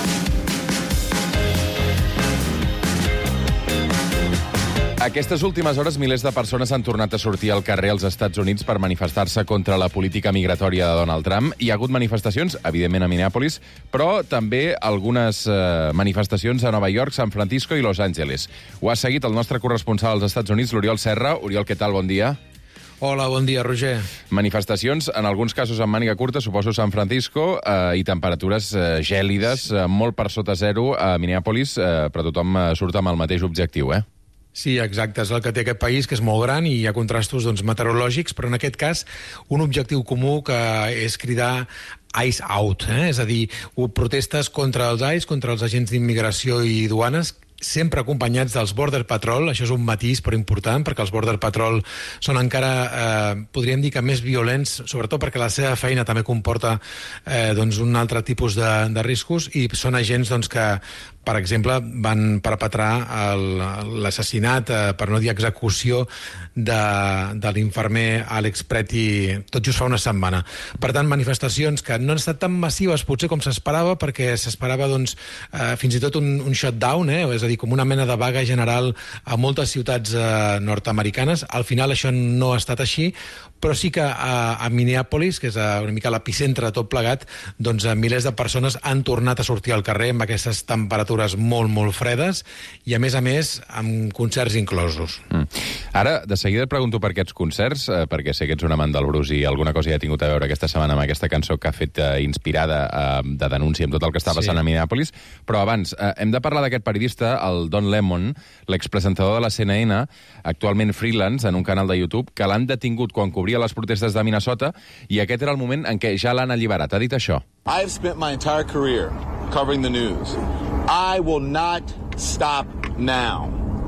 Aquestes últimes hores, milers de persones han tornat a sortir al carrer als Estats Units per manifestar-se contra la política migratòria de Donald Trump. Hi ha hagut manifestacions, evidentment, a Minneapolis, però també algunes eh, manifestacions a Nova York, San Francisco i Los Angeles. Ho ha seguit el nostre corresponsal als Estats Units, l'Oriol Serra. Oriol, què tal? Bon dia. Hola, bon dia, Roger. Manifestacions, en alguns casos amb màniga curta, suposo San Francisco, eh, i temperatures eh, gèlides, eh, molt per sota zero a Minneapolis, eh, però tothom eh, surt amb el mateix objectiu, eh? Sí, exacte, és el que té aquest país, que és molt gran i hi ha contrastos doncs, meteorològics, però en aquest cas un objectiu comú que és cridar Ice Out, eh? És a dir, protestes contra els I C E, contra els agents d'immigració i duanes, sempre acompanyats dels Border Patrol. Això és un matís però important, perquè els Border Patrol són encara, eh, podríem dir que més violents, sobretot perquè la seva feina també comporta eh, doncs un altre tipus de, de riscos, i són agents doncs, que, per exemple, van perpetrar l'assassinat, eh, per no dir execució, de, de l'infermer Alex Pretty tot just fa una setmana. Per tant, manifestacions que no han estat tan massives potser com s'esperava, perquè s'esperava doncs, eh, fins i tot un, un shutdown, eh? És a dir, com una mena de vaga general a moltes ciutats eh, nord-americanes. Al final això no ha estat així, però sí que a, a Minneapolis, que és a, una mica l'epicentre de tot plegat, doncs a milers de persones han tornat a sortir al carrer amb aquestes temperatures molt, molt fredes i, a més a més, amb concerts inclosos. Mm. Ara, de seguida et pregunto per aquests concerts, eh, perquè sé que ets un amant del blues i alguna cosa ja ha tingut a veure aquesta setmana amb aquesta cançó que ha fet eh, inspirada eh, de denúncia amb tot el que està passant sí. a Minneapolis, però abans, eh, hem de parlar d'aquest periodista, el Don Lemon, l'expresentador de la C N N, actualment freelance en un canal de YouTube, que l'han detingut quan cobria les protestes de Minnesota, i aquest era el moment en què ja l'han alliberat. Ha dit això. I have spent my entire career covering the news. I will not stop now.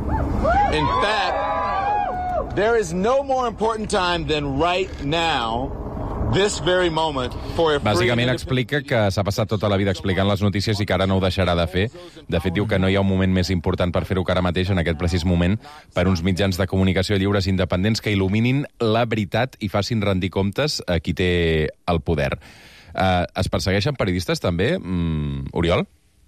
In fact, there is no more important time than right now, this very moment, for a free... Bàsicament explica que s'ha passat tota la vida explicant les notícies i que ara no ho deixarà de fer. De fet, diu que no hi ha un moment més important per fer-ho que ara mateix, en aquest precís moment, per uns mitjans de comunicació lliures independents que il·luminin la veritat i facin rendir comptes a qui té el poder. Uh, es persegueixen periodistes, també, mm, Oriol?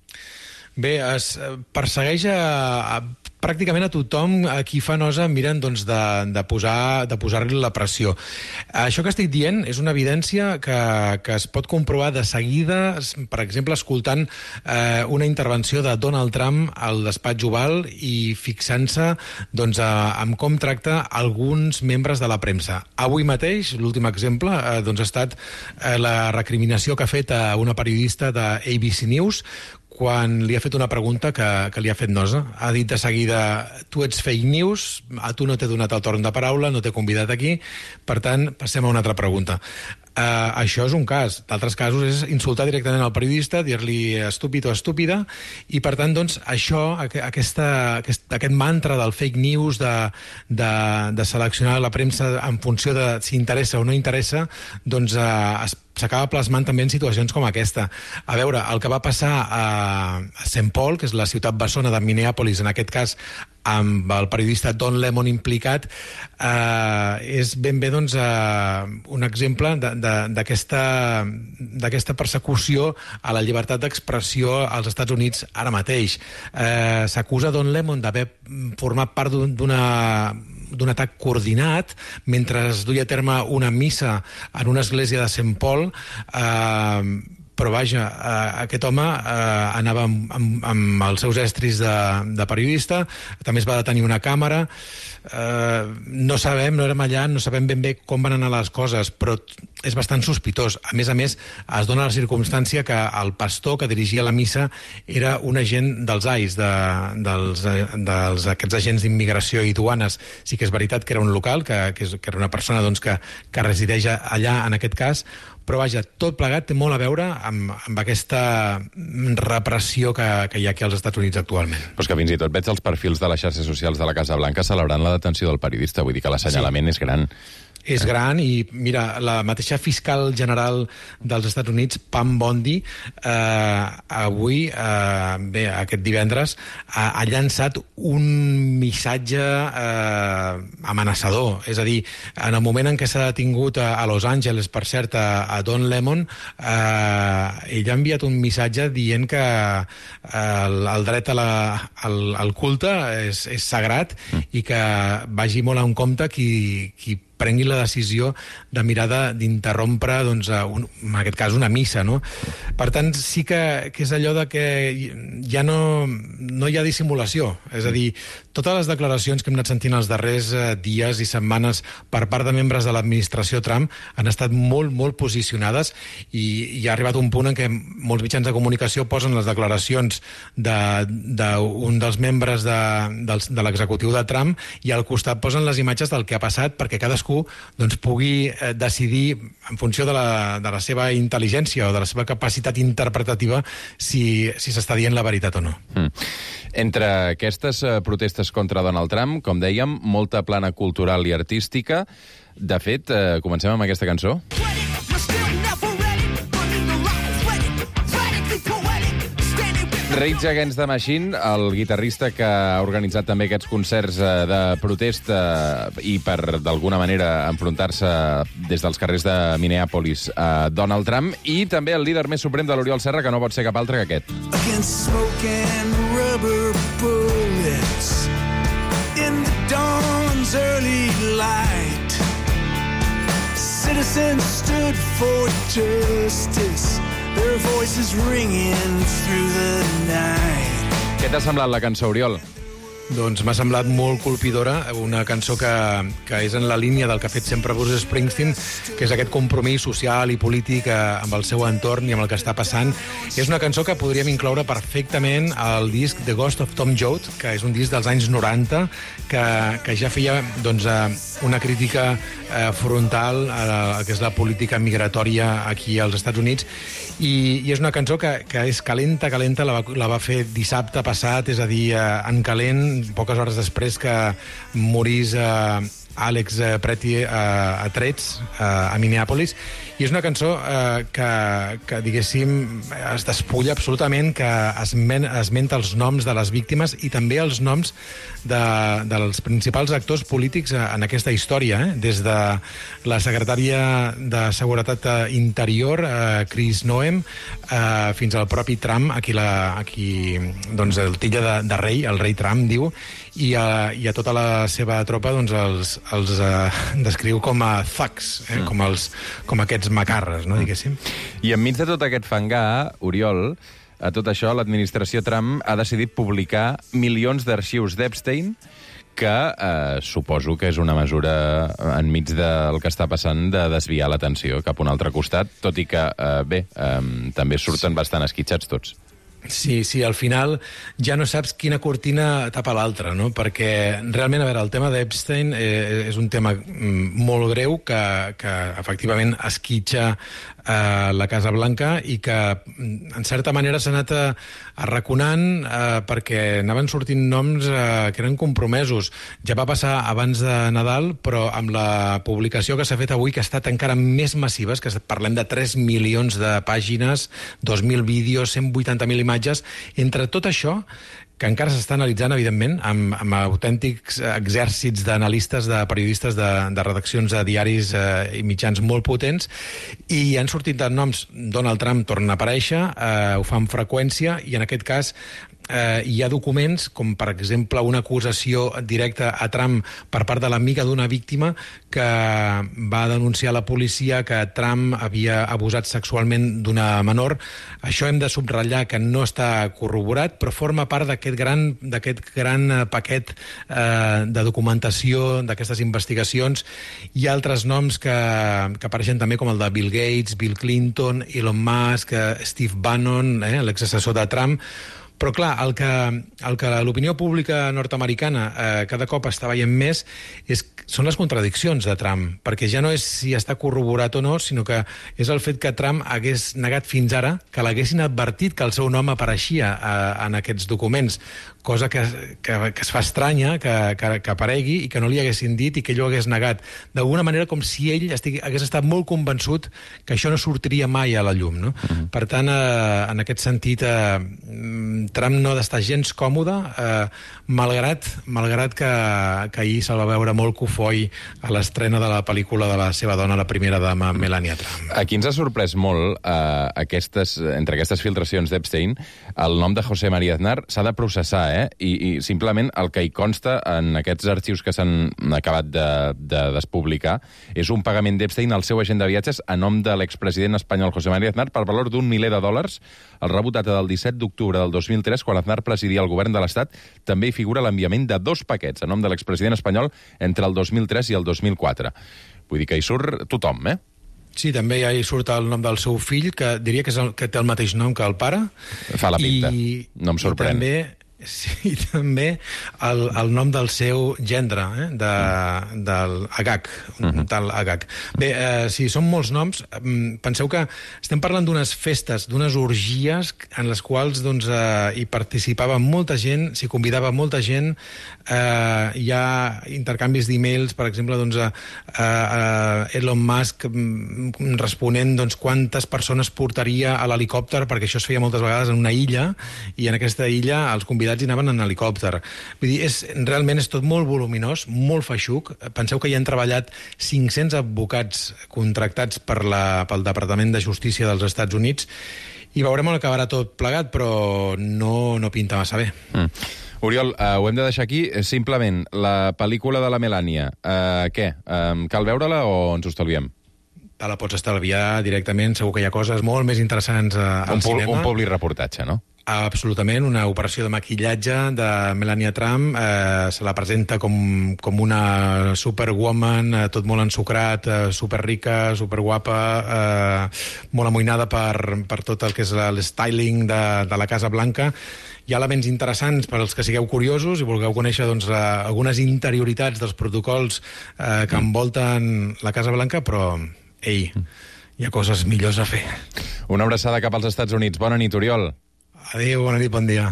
Bé, es persegueix a, a, pràcticament a tothom a qui fa nosa miren doncs, de, de posar de posar-li la pressió. Això que estic dient és una evidència que, que es pot comprovar de seguida, per exemple, escoltant eh, una intervenció de Donald Trump al despatx Oval i fixant-se doncs, a, en com tracta alguns membres de la premsa. Avui mateix, l'últim exemple, eh, doncs, ha estat eh, la recriminació que ha fet a una periodista de A B C News quan li ha fet una pregunta que, que li ha fet nosa. Ha dit de seguida, tu ets fake news, a tu no t'he donat el torn de paraula, no t'he convidat aquí, per tant, passem a una altra pregunta. Uh, això és un cas. D'altres casos és insultar directament al periodista, dir-li estúpid o estúpida, i per tant, doncs, això, aquesta, aquest, aquest mantra del fake news, de, de, de seleccionar la premsa en funció de si interessa o no interessa, doncs uh, es s'acaba plasmant també en situacions com aquesta. A veure, el que va passar a Saint Paul, que és la ciutat bessona de Minneapolis, en aquest cas amb el periodista Don Lemon implicat, eh, és ben bé doncs, eh, un exemple d'aquesta d'aquesta persecució a la llibertat d'expressió als Estats Units ara mateix. Eh, S'acusa Don Lemon d'haver format part d'una d'un atac coordinat mentre es duia a terme una missa en una església de Saint Paul, eh, però vaja, eh, aquest home eh, anava amb, amb, amb els seus estris de, de periodista, també es va detenir una càmera, eh, no sabem, no érem allà, no sabem ben bé com van anar les coses, però és bastant sospitós. A més a més, es dona la circumstància que el pastor que dirigia la missa era un agent dels A I S, de, dels, dels, aquests agents d'immigració i duanes. Sí que és veritat que era un local, que, que, és, que era una persona doncs, que, que resideix allà en aquest cas, però vaja, tot plegat té molt a veure amb, amb aquesta repressió que, que hi ha aquí als Estats Units actualment. Però és que fins i tot veig els perfils de les xarxes socials de la Casa Blanca celebrant la detenció del periodista, vull dir que l'assenyalament sí. és gran. És gran i, mira, la mateixa fiscal general dels Estats Units, Pam Bondi, eh, avui, eh, bé, aquest divendres, ha, ha llançat un missatge eh, amenaçador. És a dir, en el moment en què s'ha detingut a, a Los Angeles, per cert, a, a Don Lemon, eh, ell ha enviat un missatge dient que eh, el, el dret a la, al, al culte és, és sagrat mm. i que vagi molt en compte qui, qui prengui la decisió de mirar d'interrompre, doncs, un, en aquest cas, una missa, no? Per tant, sí que, que és allò de que ja no, no hi ha dissimulació. És a dir, totes les declaracions que hem anat sentint els darrers eh, dies i setmanes per part de membres de l'administració Trump han estat molt, molt posicionades i, i ha arribat un punt en què molts mitjans de comunicació posen les declaracions d'un de, de dels membres de, de, de l'executiu de Trump i al costat posen les imatges del que ha passat perquè cadascú doncs, pugui eh, decidir en funció de la, de la seva intel·ligència o de la seva capacitat interpretativa si si s'està dient la veritat o no. Mm. Entre aquestes eh, protestes contra Donald Trump, com dèiem, molta plana cultural i artística. De fet, eh, comencem amb aquesta cançó. Rage Against the Machine, el guitarrista que ha organitzat també aquests concerts de protesta i per, d'alguna manera, enfrontar-se des dels carrers de Minneapolis a Donald Trump, i també el líder més suprem de l'Oriol Serra, que no pot ser cap altre que aquest. Against smoke and rubber bullets in the dawn's early light, citizens stood for justice, their voices ringing through the night. Què t'ha semblat la cançó, Oriol? Doncs m'ha semblat molt colpidora, una cançó que, que és en la línia del que ha fet sempre Bruce Springsteen, que és aquest compromís social i polític amb el seu entorn i amb el que està passant. És una cançó que podríem incloure perfectament al disc The Ghost of Tom Joad, que és un disc dels anys noranta, que, que ja feia doncs, una crítica eh, frontal a la, a que és la política migratòria aquí als Estats Units, i, i és una cançó que, que és calenta, calenta, la va, la va fer dissabte passat, és a dir, eh, en calent, poques hores després que morís eh, Alex Pretty eh, a trets eh, a Minneapolis, i és una cançó eh, que, que, diguéssim, es despulla absolutament, que esmen, esmenta els noms de les víctimes i també els noms de, dels principals actors polítics en aquesta història, eh? Des de la secretària de Seguretat Interior, eh, Chris Noem, eh, fins al propi Trump, a qui, la, a qui doncs, el tilla de, de rei, el rei Trump, diu, i a, i a tota la seva tropa doncs, els, els eh, descriu com a thugs, eh? com, els, com aquests macarres, no, diguéssim. I enmig de tot aquest fangar, Oriol, a tot això, l'administració Trump ha decidit publicar milions d'arxius d'Epstein, que eh, suposo que és una mesura enmig del que està passant de desviar l'atenció cap a un altre costat, tot i que, eh, bé, eh, també surten bastant esquitxats tots. Sí, sí, al final ja no saps quina cortina tapa l'altra, no? Perquè realment, a veure, el tema d'Epstein eh, és un tema molt greu que, que efectivament esquitxa eh, la Casa Blanca i que, en certa manera, s'ha anat arraconant eh, perquè anaven sortint noms eh, que eren compromesos. Ja va passar abans de Nadal, però amb la publicació que s'ha fet avui, que ha estat encara més massives, que parlem de tres milions de pàgines, dos mil vídeos, cent vuitanta mil imatges. Entre tot això, que encara s'està analitzant, evidentment, amb, amb autèntics exèrcits d'analistes, de periodistes, de, de redaccions de diaris eh, i mitjans molt potents, i han sortit de noms. Donald Trump torna a aparèixer, eh, ho fa amb freqüència, i en aquest cas eh, hi ha documents, com per exemple una acusació directa a Trump per part de l'amiga d'una víctima que va denunciar a la policia que Trump havia abusat sexualment d'una menor. Això hem de subratllar que no està corroborat, però forma part d'aquest gran, d'aquest gran paquet eh, de documentació d'aquestes investigacions. Hi ha altres noms que, que apareixen també, com el de Bill Gates, Bill Clinton, Elon Musk, Steve Bannon, eh, l'exassessor de Trump. Però, clar, el que, el que l'opinió pública nord-americana eh, cada cop està veient més és, són les contradiccions de Trump, perquè ja no és si està corroborat o no, sinó que és el fet que Trump hagués negat fins ara que l'haguessin advertit que el seu nom apareixia eh, en aquests documents, cosa que, que, que es fa estranya que, que, que aparegui i que no li haguessin dit i que ell ho hagués negat. D'alguna manera, com si ell estigui, hagués estat molt convençut que això no sortiria mai a la llum, no? Mm-hmm. Per tant, eh, en aquest sentit, eh, Trump no ha d'estar gens còmode, eh, malgrat, malgrat que, que ahir se'l va veure molt cofoi a l'estrena de la pel·lícula de la seva dona, la primera dama, Melania Trump. Aquí ens ha sorprès molt, eh, aquestes, entre aquestes filtracions d'Epstein, el nom de José María Aznar s'ha de processar, eh? I, i simplement el que hi consta en aquests arxius que s'han acabat de, de despublicar és un pagament d'Epstein al seu agent de viatges a nom de l'expresident espanyol José María Aznar per valor d'un miler de dòlars. El rebut data del disset d'octubre del dos mil tres, quan Aznar presidia el govern de l'Estat. També hi figura l'enviament de dos paquets a nom de l'expresident espanyol entre el dos mil tres i el dos mil quatre. Vull dir que hi surt tothom, eh? Sí, també hi surt el nom del seu fill, que diria que, és el, que té el mateix nom que el pare. Fa la pinta, I, no em sorprèn. I també, sí, també el, el nom del seu gendre, eh, de, del Agag, un uh-huh. tal Agag. Bé, eh, si són molts noms, penseu que estem parlant d'unes festes, d'unes orgies en les quals doncs, eh, hi participava molta gent, s'hi convidava molta gent, eh, hi ha intercanvis d'emails, per exemple, doncs, a, a, a Elon Musk responent doncs, quantes persones portaria a l'helicòpter, perquè això es feia moltes vegades en una illa, i en aquesta illa els convidats i anaven en helicòpter. Vull dir, és, realment és tot molt voluminós, molt feixuc. Penseu que hi han treballat cinc-cents advocats contractats per la, pel Departament de Justícia dels Estats Units i veurem on acabarà tot plegat, però no, no pinta massa bé. Mm. Oriol, eh, ho hem de deixar aquí. Simplement, la pel·lícula de la Melania, eh, què? Eh, cal veure-la o ens ho estalviem? Te la pots estalviar directament, segur que hi ha coses molt més interessants eh, al un cinema. Un publi reportatge, no? Absolutament, una operació de maquillatge de Melania Trump, eh, se la presenta com, com una superwoman, eh, tot molt ensucrat, eh, superrica, superguapa, eh, molt amoïnada per, per tot el que és l'styling de, de la Casa Blanca. Hi ha elements interessants per als que sigueu curiosos i vulgueu conèixer doncs, eh, algunes interioritats dels protocols eh, que envolten la Casa Blanca, però, ei, hi ha coses millors a fer. Una abraçada cap als Estats Units. Bona nit, Oriol. Adéu, bona nit, bon dia.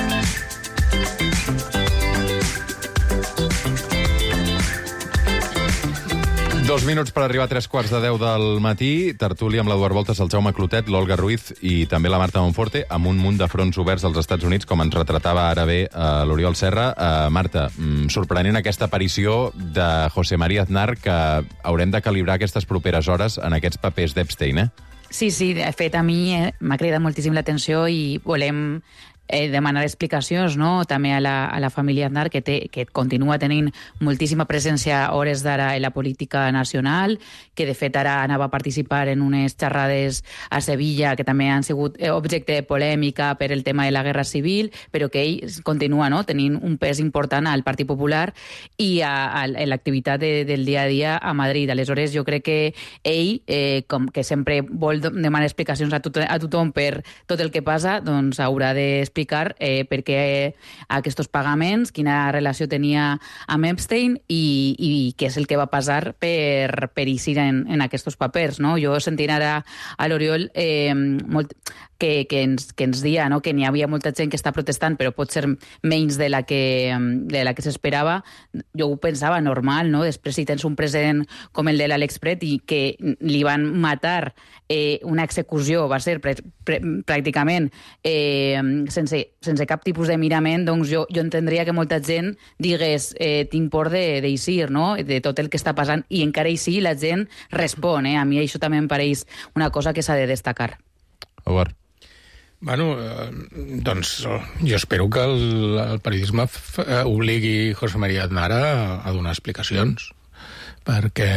Dos minuts per arribar a tres quarts de deu del matí. Tertúlia amb l'Eduard Voltes, el Jaume Clotet, l'Olga Ruiz i també la Marta Monforte, amb un munt de fronts oberts als Estats Units, com ens retratava ara bé uh, l'Oriol Serra. Uh, Marta, mm, sorprenent aquesta aparició de José María Aznar, que haurem de calibrar aquestes properes hores en aquests papers d'Epstein, eh? Sí, sí, de fet, a mi eh, m'ha cridat moltíssim l'atenció i volem eh, demanar explicacions, no?, també a la, a la família Aznar, que, té, que continua tenint moltíssima presència a hores d'ara en la política nacional, que de fet ara anava a participar en unes xerrades a Sevilla que també han sigut objecte de polèmica per el tema de la guerra civil, però que ell continua, no?, tenint un pes important al Partit Popular i a, a, a l'activitat de, del dia a dia a Madrid. Aleshores, jo crec que ell, eh, com que sempre vol demanar explicacions a, tot, a tothom per tot el que passa, doncs haurà d'explicar explicar eh, per què aquests pagaments, quina relació tenia amb Epstein i, i què és el que va passar per, per eixir en, en aquests papers, no? Jo sentint ara a l'Oriol eh, molt, que, que, ens, que ens dia, no?, que n'hi havia molta gent que està protestant, però pot ser menys de la que, de la que s'esperava. Jo ho pensava normal, no? Després, si tens un president com el de l'Àlex Pret i que li van matar eh, una execució, va ser pre, pre, pràcticament eh, sense sense, sense cap tipus de mirament, doncs jo, jo entendria que molta gent digués eh, tinc por de, d'eixir, no?, de tot el que està passant, i encara així la gent respon, eh? A mi això també em pareix una cosa que s'ha de destacar. Over. Bueno, eh, doncs jo espero que el, el periodisme f, eh, obligui José María Aznar a, a donar explicacions, perquè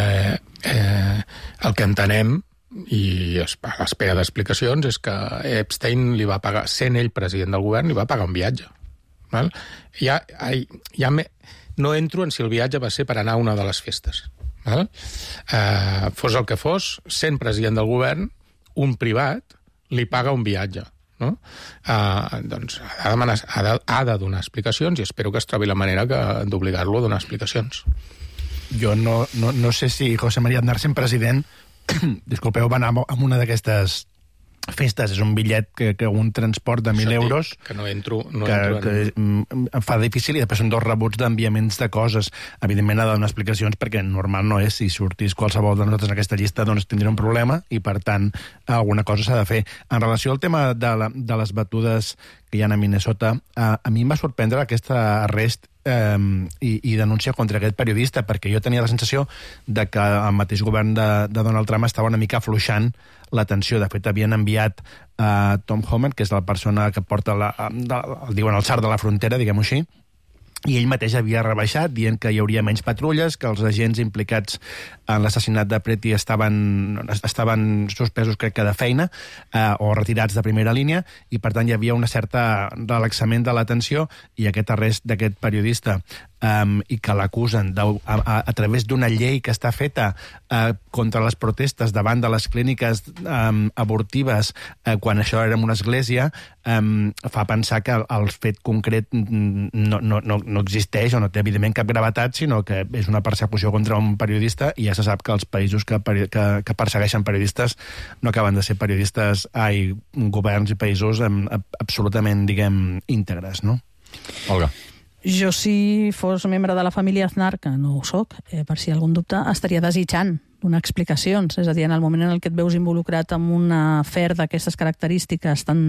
eh, el que entenem i a l'espera d'explicacions és que Epstein li va pagar, sent ell president del govern, li va pagar un viatge. Val? Ja, ja me, no entro en si el viatge va ser per anar a una de les festes. Val? Eh, fos el que fos, sent president del govern, un privat li paga un viatge. No? Eh, doncs ha de, demanar, ha, de, ha de donar explicacions i espero que es trobi la manera que, d'obligar-lo a donar explicacions. Jo no, no, no sé si José María Aznar, sent president, disculpeu, va anar a una d'aquestes festes, és un bitllet que, que un transport de mil euros que no entro, no que, entro en... que em fa difícil, i després són dos rebuts d'enviaments de coses. Evidentment ha de donar explicacions perquè normal no és, si sortís qualsevol de nosaltres en aquesta llista doncs tindria un problema i per tant alguna cosa s'ha de fer. En relació al tema de, la, de les batudes que hi ha a Minnesota, a, a mi em va sorprendre aquest arrest eh, i, i denúncia contra aquest periodista, perquè jo tenia la sensació de que el mateix govern de, de Donald Trump estava una mica afluixant l'atenció. De fet, havien enviat a uh, Tom Homan, que és la persona que porta la, de, el diuen el SAR de la frontera, diguem-ho així, i ell mateix havia rebaixat, dient que hi hauria menys patrulles, que els agents implicats en l'assassinat de Preti estaven, estaven suspesos, crec que de feina, eh, o retirats de primera línia, i per tant hi havia una certa relaxament de l'atenció, i aquest arrest d'aquest periodista Um, i que l'acusen a, a, a través d'una llei que està feta uh, contra les protestes davant de les clíniques um, abortives uh, quan això era una església, um, fa pensar que el, el fet concret no, no, no, no existeix o no té evidentment cap gravetat, sinó que és una persecució contra un periodista, i ja se sap que els països que, que, que persegueixen periodistes no acaben de ser periodistes, ai, governs i països um, absolutament, diguem, íntegres, no? Olga. Jo, si fos membre de la família Aznar, que no ho soc, eh, per si algun dubte, estaria desitjant donar explicacions. És a dir, en el moment en el que et veus involucrat en un afer d'aquestes característiques tan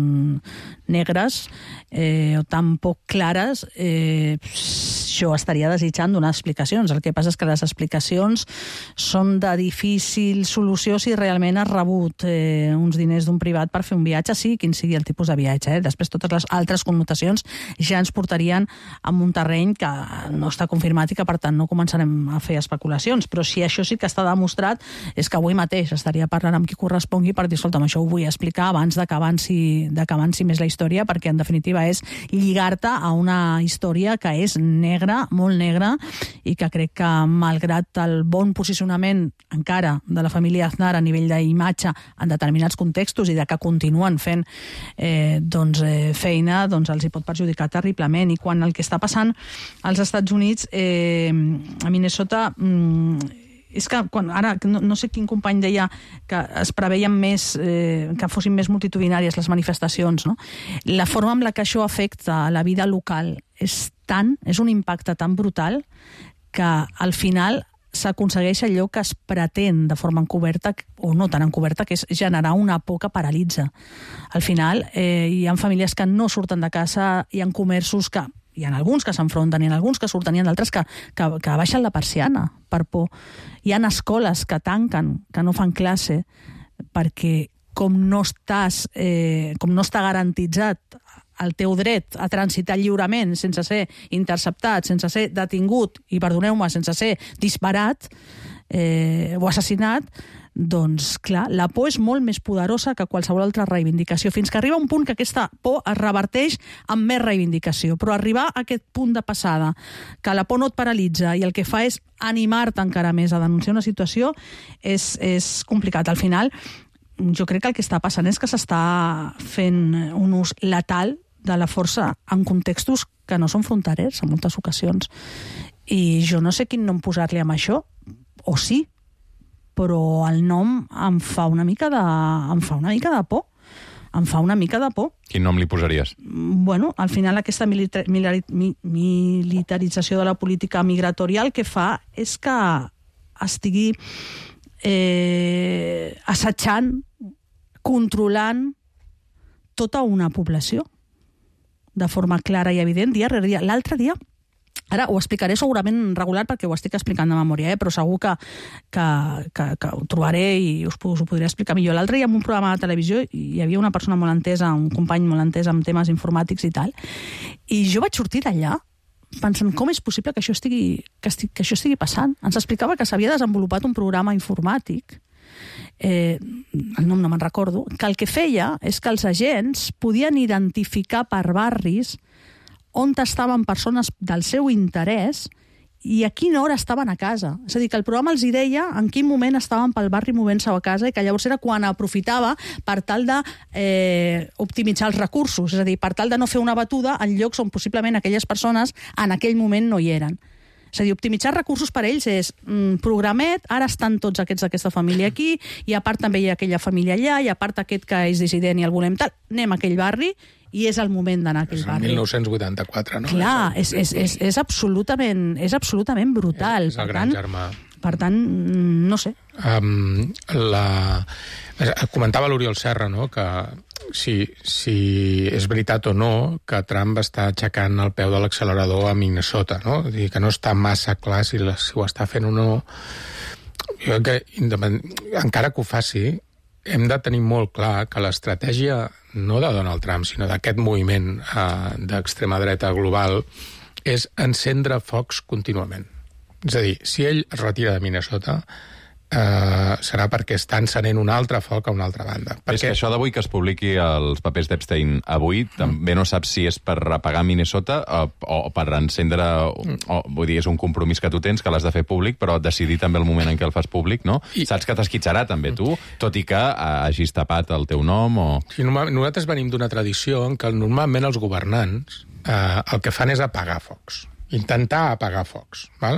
negres eh, o tan poc clares, eh, jo estaria desitjant donar explicacions. El que passa és que les explicacions són de difícil solució si realment has rebut eh, uns diners d'un privat per fer un viatge, sí, quin sigui el tipus de viatge. Eh? Després totes les altres connotacions ja ens portarien a un terreny que no està confirmat i que per tant no començarem a fer especulacions. Però si això sí que està demostrat, és que avui mateix estaria parlant amb qui correspongui per dir, escolta'm, això ho vull explicar abans de que avanci, de que avanci més la història, perquè en definitiva és lligar-te a una història que és negra, molt negra, i que crec que malgrat el bon posicionament encara de la família Aznar a nivell d'imatge en determinats contextos i de que continuen fent eh, doncs, eh, feina, doncs els hi pot perjudicar terriblement. I quan el que està passant als Estats Units, eh, a Minnesota, mm, és que quan, ara no, no sé quin company deia que es preveien més, eh, que fossin més multitudinàries les manifestacions, no? La forma amb la que això afecta a la vida local és tant, és un impacte tan brutal que al final s'aconsegueix allò que es pretén de forma encoberta, o no tan encoberta, que és generar una por que paralitza. Al final eh, hi ha famílies que no surten de casa, hi ha comerços que hi ha alguns que s'enfronten, hi ha alguns que surten, hi ha d'altres que, que, que baixen la persiana per por. Hi ha escoles que tanquen, que no fan classe, perquè com no estàs, eh, com no està garantitzat el teu dret a transitar lliurement sense ser interceptat, sense ser detingut i, perdoneu-me, sense ser disparat eh, o assassinat, doncs, clar, la por és molt més poderosa que qualsevol altra reivindicació, fins que arriba un punt que aquesta por es reverteix amb més reivindicació. Però arribar a aquest punt de passada, que la por no et paralitza i el que fa és animar-te encara més a denunciar una situació, és, és complicat. Al final, jo crec que el que està passant és que s'està fent un ús letal de la força en contextos que no són fronterers en moltes ocasions. I jo no sé quin nom posar-li amb això, o sí, però el nom em fa una mica de, em fa una mica de por. Em fa una mica de por. Quin nom li posaries? Bueno, al final aquesta milita- milari- militarització de la política migratòria el que fa és que estigui eh, assetjant, controlant tota una població. de forma clara i evident, dia rere dia. L'altre dia, ara ho explicaré segurament regular perquè ho estic explicant de memòria, eh? Però segur que, que, que, que ho trobaré i us, us ho podré explicar millor. L'altre dia en un programa de televisió hi havia una persona molt entesa, un company molt entès amb temes informàtics i tal, i jo vaig sortir d'allà pensant com és possible que això estigui, que estigui, que això estigui passant. Ens explicava que s'havia desenvolupat un programa informàtic, eh, el nom no me'n recordo, que el que feia és que els agents podien identificar per barris on estaven persones del seu interès i a quina hora estaven a casa. És a dir, que el programa els hi deia en quin moment estaven pel barri movent-se a casa i que llavors era quan aprofitava per tal de eh, optimitzar els recursos, és a dir, per tal de no fer una batuda en llocs on possiblement aquelles persones en aquell moment no hi eren. És a dir, optimitzar recursos per ells és mm, programet, ara estan tots aquests d'aquesta família aquí, i a part també hi ha aquella família allà, i a part aquest que és dissident i el volem tal, anem a aquell barri i és el moment d'anar a aquell barri. mil nou-cents vuitanta-quatre, no? Clar, és, és, és, és, absolutament, és absolutament brutal. És el gran germà. Per tant, no sé. Um, la... Comentava l'Oriol Serra, no?, que si, si és veritat o no que Trump està aixecant el peu de l'accelerador a Minnesota, no? És dir, que no està massa clar si, la, si ho està fent o no. Jo crec que, encara que ho faci, hem de tenir molt clar que l'estratègia no de Donald Trump, sinó d'aquest moviment eh, d'extrema dreta global és encendre focs contínuament. És a dir, si ell es retira de Minnesota, eh, serà perquè està encenent un altre foc a una altra banda. Perquè... És que això d'avui que es publiqui els papers d'Epstein avui, mm. també no saps si és per apagar Minnesota o, o per encendre... O, o, vull dir, és un compromís que tu tens, que l'has de fer públic, però decidir també el moment en què el fas públic, no? I... Saps que t'esquitxarà també tu, tot i que hagis tapat el teu nom o... Sí, nosaltres venim d'una tradició en què normalment els governants eh, el que fan és apagar focs, intentar apagar focs, val?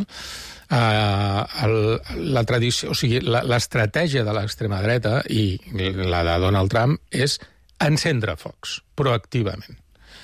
Uh, el, la tradició, o sigui, l'estratègia de l'extrema dreta i la de Donald Trump és encendre focs, proactivament.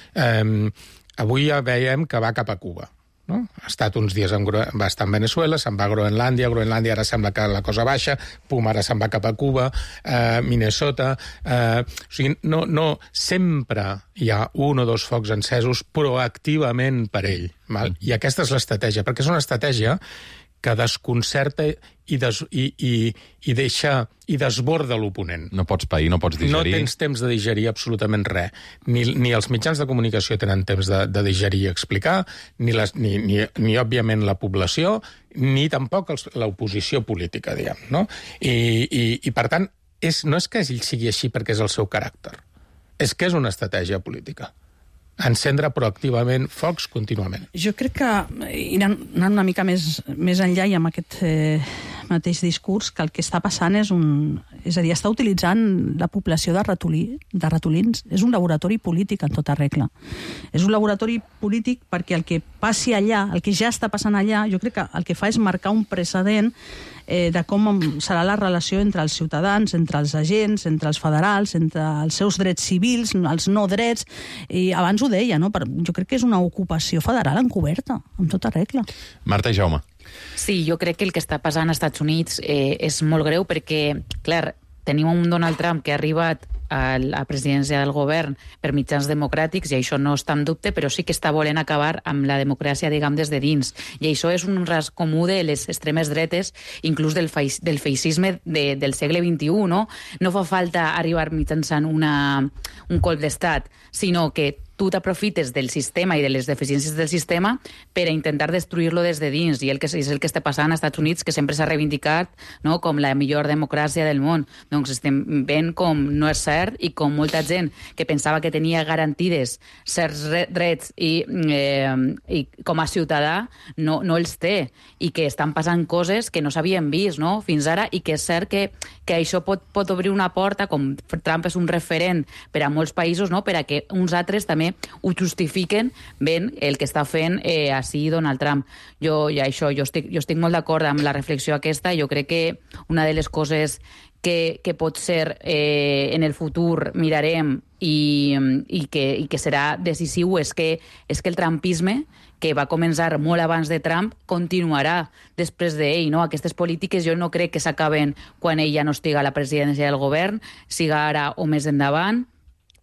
Um, avui ja veiem que va cap a Cuba, no? Ha estat uns dies, en, va estar en Venezuela, se'n va a Groenlàndia, Groenlàndia ara sembla que la cosa baixa, pum, ara se'n va cap a Cuba, uh, Minnesota... Uh, o sigui, no, no, sempre hi ha un o dos focs encesos proactivament per ell, val? I aquesta és l'estratègia, perquè és una estratègia que desconcerta i, des, i, i, i deixa i desborda l'oponent. No pots pair, no pots digerir. No tens temps de digerir absolutament res. Ni, ni els mitjans de comunicació tenen temps de, de digerir i explicar, ni, les, ni, ni, ni òbviament la població, ni tampoc l'oposició política, diguem, no? I, i, i per tant, és, no és que ell sigui així perquè és el seu caràcter, és que és una estratègia política. Encendre proactivament focs contínuament. Jo crec que, anant una mica més, més enllà i amb aquest eh, mateix discurs, que el que està passant és un... És a dir, està utilitzant la població de, ratolí, de ratolins. És un laboratori polític en tota regla. És un laboratori polític perquè el que passi allà, el que ja està passant allà, jo crec que el que fa és marcar un precedent eh, de com serà la relació entre els ciutadans, entre els agents, entre els federals, entre els seus drets civils, els no drets, i abans ho deia, no? Però jo crec que és una ocupació federal encoberta, amb tota regla. Marta i Jaume. Sí, jo crec que el que està passant als Estats Units eh, és molt greu perquè, clar, tenim un Donald Trump que ha arribat a la presidència del govern per mitjans democràtics, i això no està en dubte, però sí que està volent acabar amb la democràcia, diguem, des de dins. I això és un ras comú de les extremes dretes, inclús del, feix, del feixisme de, del segle vint-i-u, no? No fa falta arribar mitjançant una, un colp d'estat, sinó que tu t'aprofites del sistema i de les deficiències del sistema per a intentar destruir-lo des de dins, i el que és el que està passant als Estats Units, que sempre s'ha reivindicat, no?, com la millor democràcia del món. Doncs estem veient com no és cert, i com molta gent que pensava que tenia garantides certs drets i, eh, i com a ciutadà no, no els té, i que estan passant coses que no s'havien vist, no?, fins ara, i que és cert que, que això pot, pot obrir una porta, com Trump és un referent per a molts països, no?, per a que uns altres també ho justifiquen ben el que està fent eh, així Donald Trump. Jo, ja això, jo estic, jo estic molt d'acord amb la reflexió aquesta. Jo crec que una de les coses que, que pot ser eh, en el futur mirarem i, i, que, i que serà decisiu és que, és que el trumpisme, que va començar molt abans de Trump, continuarà després d'ell, no? Aquestes polítiques jo no crec que s'acaben quan ell ja no estiga a la presidència del govern, siga ara o més endavant.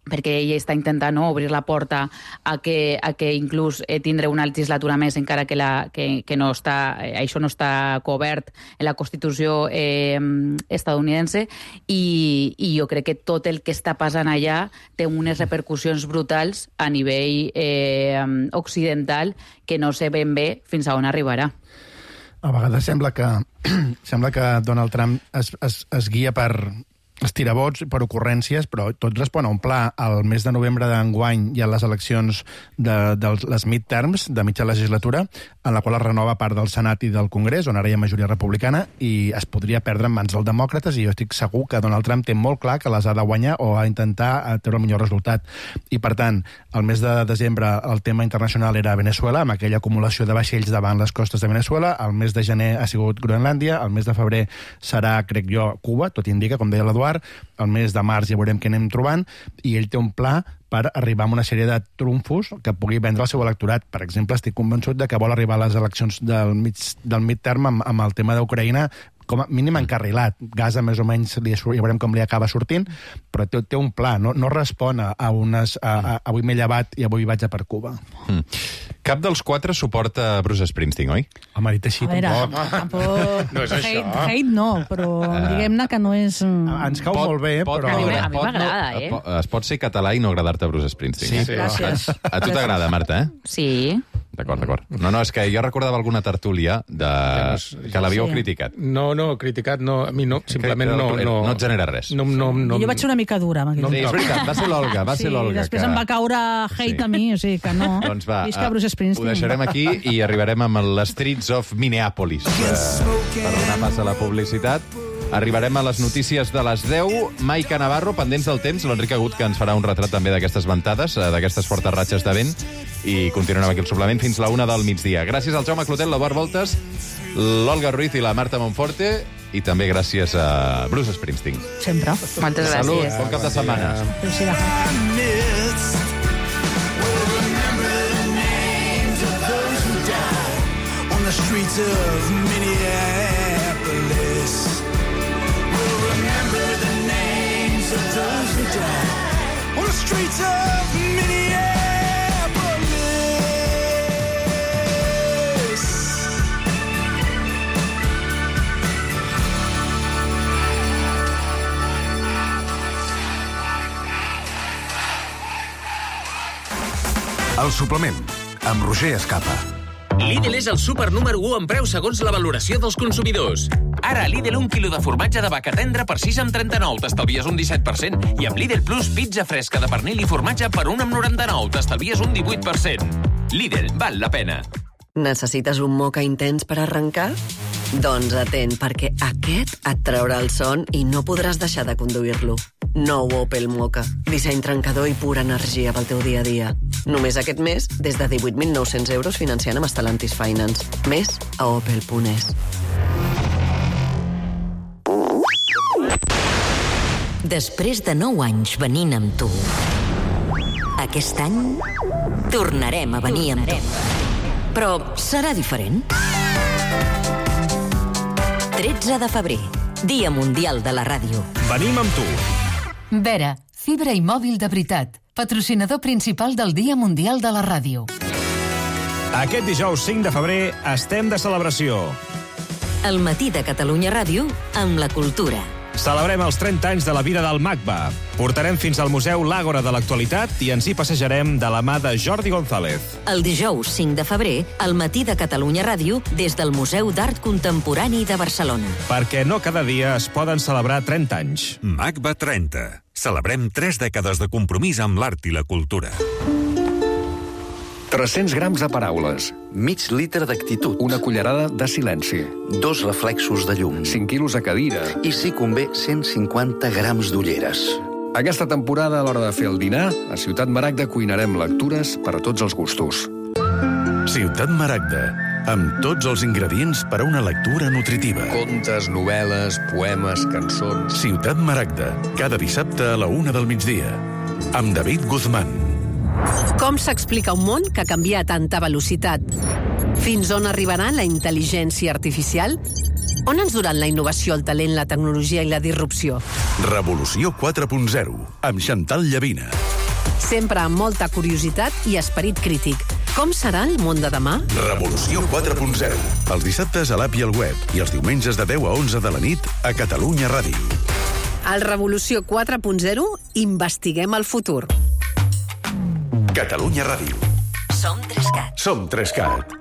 perquè ell està intentant no, obrir la porta a que, a que inclús eh, tindre una legislatura més, encara que, la, que, que no està, eh, això no està cobert en la Constitució eh, estadounidense, i, i jo crec que tot el que està passant allà té unes repercussions brutals a nivell eh, occidental que no sé ben bé fins a on arribarà. A vegades sembla que, sembla que Donald Trump es, es, es guia per estirabots, per ocurrències, però tot respon a un pla. Al mes de novembre d'enguany hi ha les eleccions de, de les midterms, de mitja legislatura, en la qual es renova part del Senat i del Congrés, on ara hi ha majoria republicana, i es podria perdre en mans dels demòcrates, i jo estic segur que Donald Trump té molt clar que les ha de guanyar o ha d'intentar treure el millor resultat. I, per tant, el mes de desembre el tema internacional era Venezuela, amb aquella acumulació de vaixells davant les costes de Venezuela. El mes de gener ha sigut Groenlàndia, el mes de febrer serà, crec jo, Cuba, tot indica, com deia l'Eduard. El mes de març ja veurem què anem trobant, i ell té un pla per arribar a una sèrie de trumfos que pugui vendre el seu electorat. Per exemple, estic convençut de que vol arribar a les eleccions del, mig, del midterm amb, amb el tema d'Ucraïna com a mínim encarrilat. Gaza, més o menys, li, ja veurem com li acaba sortint, però té, té un pla, no, no respon a unes... A, a, avui m'he llevat i avui vaig a per Cuba. Mm. Cap dels quatre suporta Bruce Springsteen, oi? Home, dit així, a veure, tampoc. tampoc... No és hate, això. Hate no, però diguem-ne que no és... Ens cau pot, molt bé, pot, però... A mi, pot, a mi m'agrada, eh? pot, es pot ser català i no agradar-te Bruce Springsteen. Sí, eh? Gràcies. A tu t'agrada, Marta, eh? Sí. D'acord, d'acord. No, no, és que jo recordava alguna tertúlia de... que l'havíeu Sí. criticat. No, no, criticat no, a mi no, simplement no... No, no et genera res. No, no, no, Jo vaig ser una mica dura amb No, aquell. Sí, és veritat, va ser l'Olga, va Sí, ser l'Olga. després que... em va caure hate Sí. a mi, o sigui que no. Doncs va, Visca eh, Bruce Springsteen. ho deixarem aquí i arribarem amb les Streets of Minneapolis. Eh, per donar pas a la publicitat. Arribarem a les notícies de les deu. Maica Navarro, pendents del temps. L'Enric Agut, que ens farà un retrat també d'aquestes ventades, eh, d'aquestes fortes ratxes de vent. I continuarem aquí el suplement fins la una del migdia. Gràcies al Jaume Clotet, l'Eduard Voltes, l'Olga Ruiz i la Marta Monforte. I també gràcies a Bruce Springsteen. Sempre. Moltes Salut, gràcies. bon cap de setmana. Felicidades. The streets of Minneapolis. We'll remember the names of those who died on the streets of Minneapolis. El suplement, amb Roger Escapa. Lidl és el súper número u en preu segons la valoració dels consumidors. Ara a Lidl un quilo de formatge de vaca tendra per sis coma trenta-nou, t'estalvies un disset per cent. I amb Lidl Plus, pizza fresca de pernil i formatge per un coma noranta-nou, t'estalvies un divuit per cent. Lidl, val la pena. Necessites un moca intens per arrencar? Doncs atent, perquè aquest et traurà el son i no podràs deixar de conduir-lo. Nou Opel Moka. Disseny trencador i pura energia pel teu dia a dia. Només aquest mes, des de divuit mil nou-cents euros financiant amb Stellantis Finance. Més a opel punt es. Després de nou anys venint amb tu, aquest any tornarem a venir amb tu. Però serà diferent. tretze de febrer, Dia Mundial de la Ràdio. Venim amb tu. Vera, fibra i mòbil de veritat. Patrocinador principal del Dia Mundial de la Ràdio. Aquest dijous cinc de febrer estem de celebració. El matí de Catalunya Ràdio amb la cultura. Celebrem els trenta anys de la vida del MACBA. Portarem fins al Museu l'Àgora de l'Actualitat i ens hi passejarem de la mà de Jordi González. El dijous cinc de febrer, al matí de Catalunya Ràdio, des del Museu d'Art Contemporani de Barcelona. Perquè no cada dia es poden celebrar trenta anys. MACBA trenta. Celebrem tres dècades de compromís amb l'art i la cultura. tres-cents grams de paraules. Mig litre d'actitud. Una cullerada de silenci. Dos reflexos de llum. cinc quilos a cadira. I, si convé, cent cinquanta grams d'ulleres. Aquesta temporada, a l'hora de fer el dinar, a Ciutat Maragda cuinarem lectures per a tots els gustos. Ciutat Maragda, amb tots els ingredients per a una lectura nutritiva. Contes, novel·les, poemes, cançons... Ciutat Maragda, cada dissabte a la una del migdia. Amb David Guzmán. Com s'explica un món que canvia a tanta velocitat? Fins on arribarà la intel·ligència artificial? On ens duran la innovació, el talent, la tecnologia i la disrupció? Revolució quatre punt zero, amb Chantal Llavina. Sempre amb molta curiositat i esperit crític. Com serà el món de demà? Revolució quatre punt zero. Els dissabtes a l'app i al web i els diumenges de deu a onze de la nit a Catalunya Ràdio. Al Revolució quatre punt zero investiguem el futur. Catalunya Ràdio. Som Trescat. Som Trescat.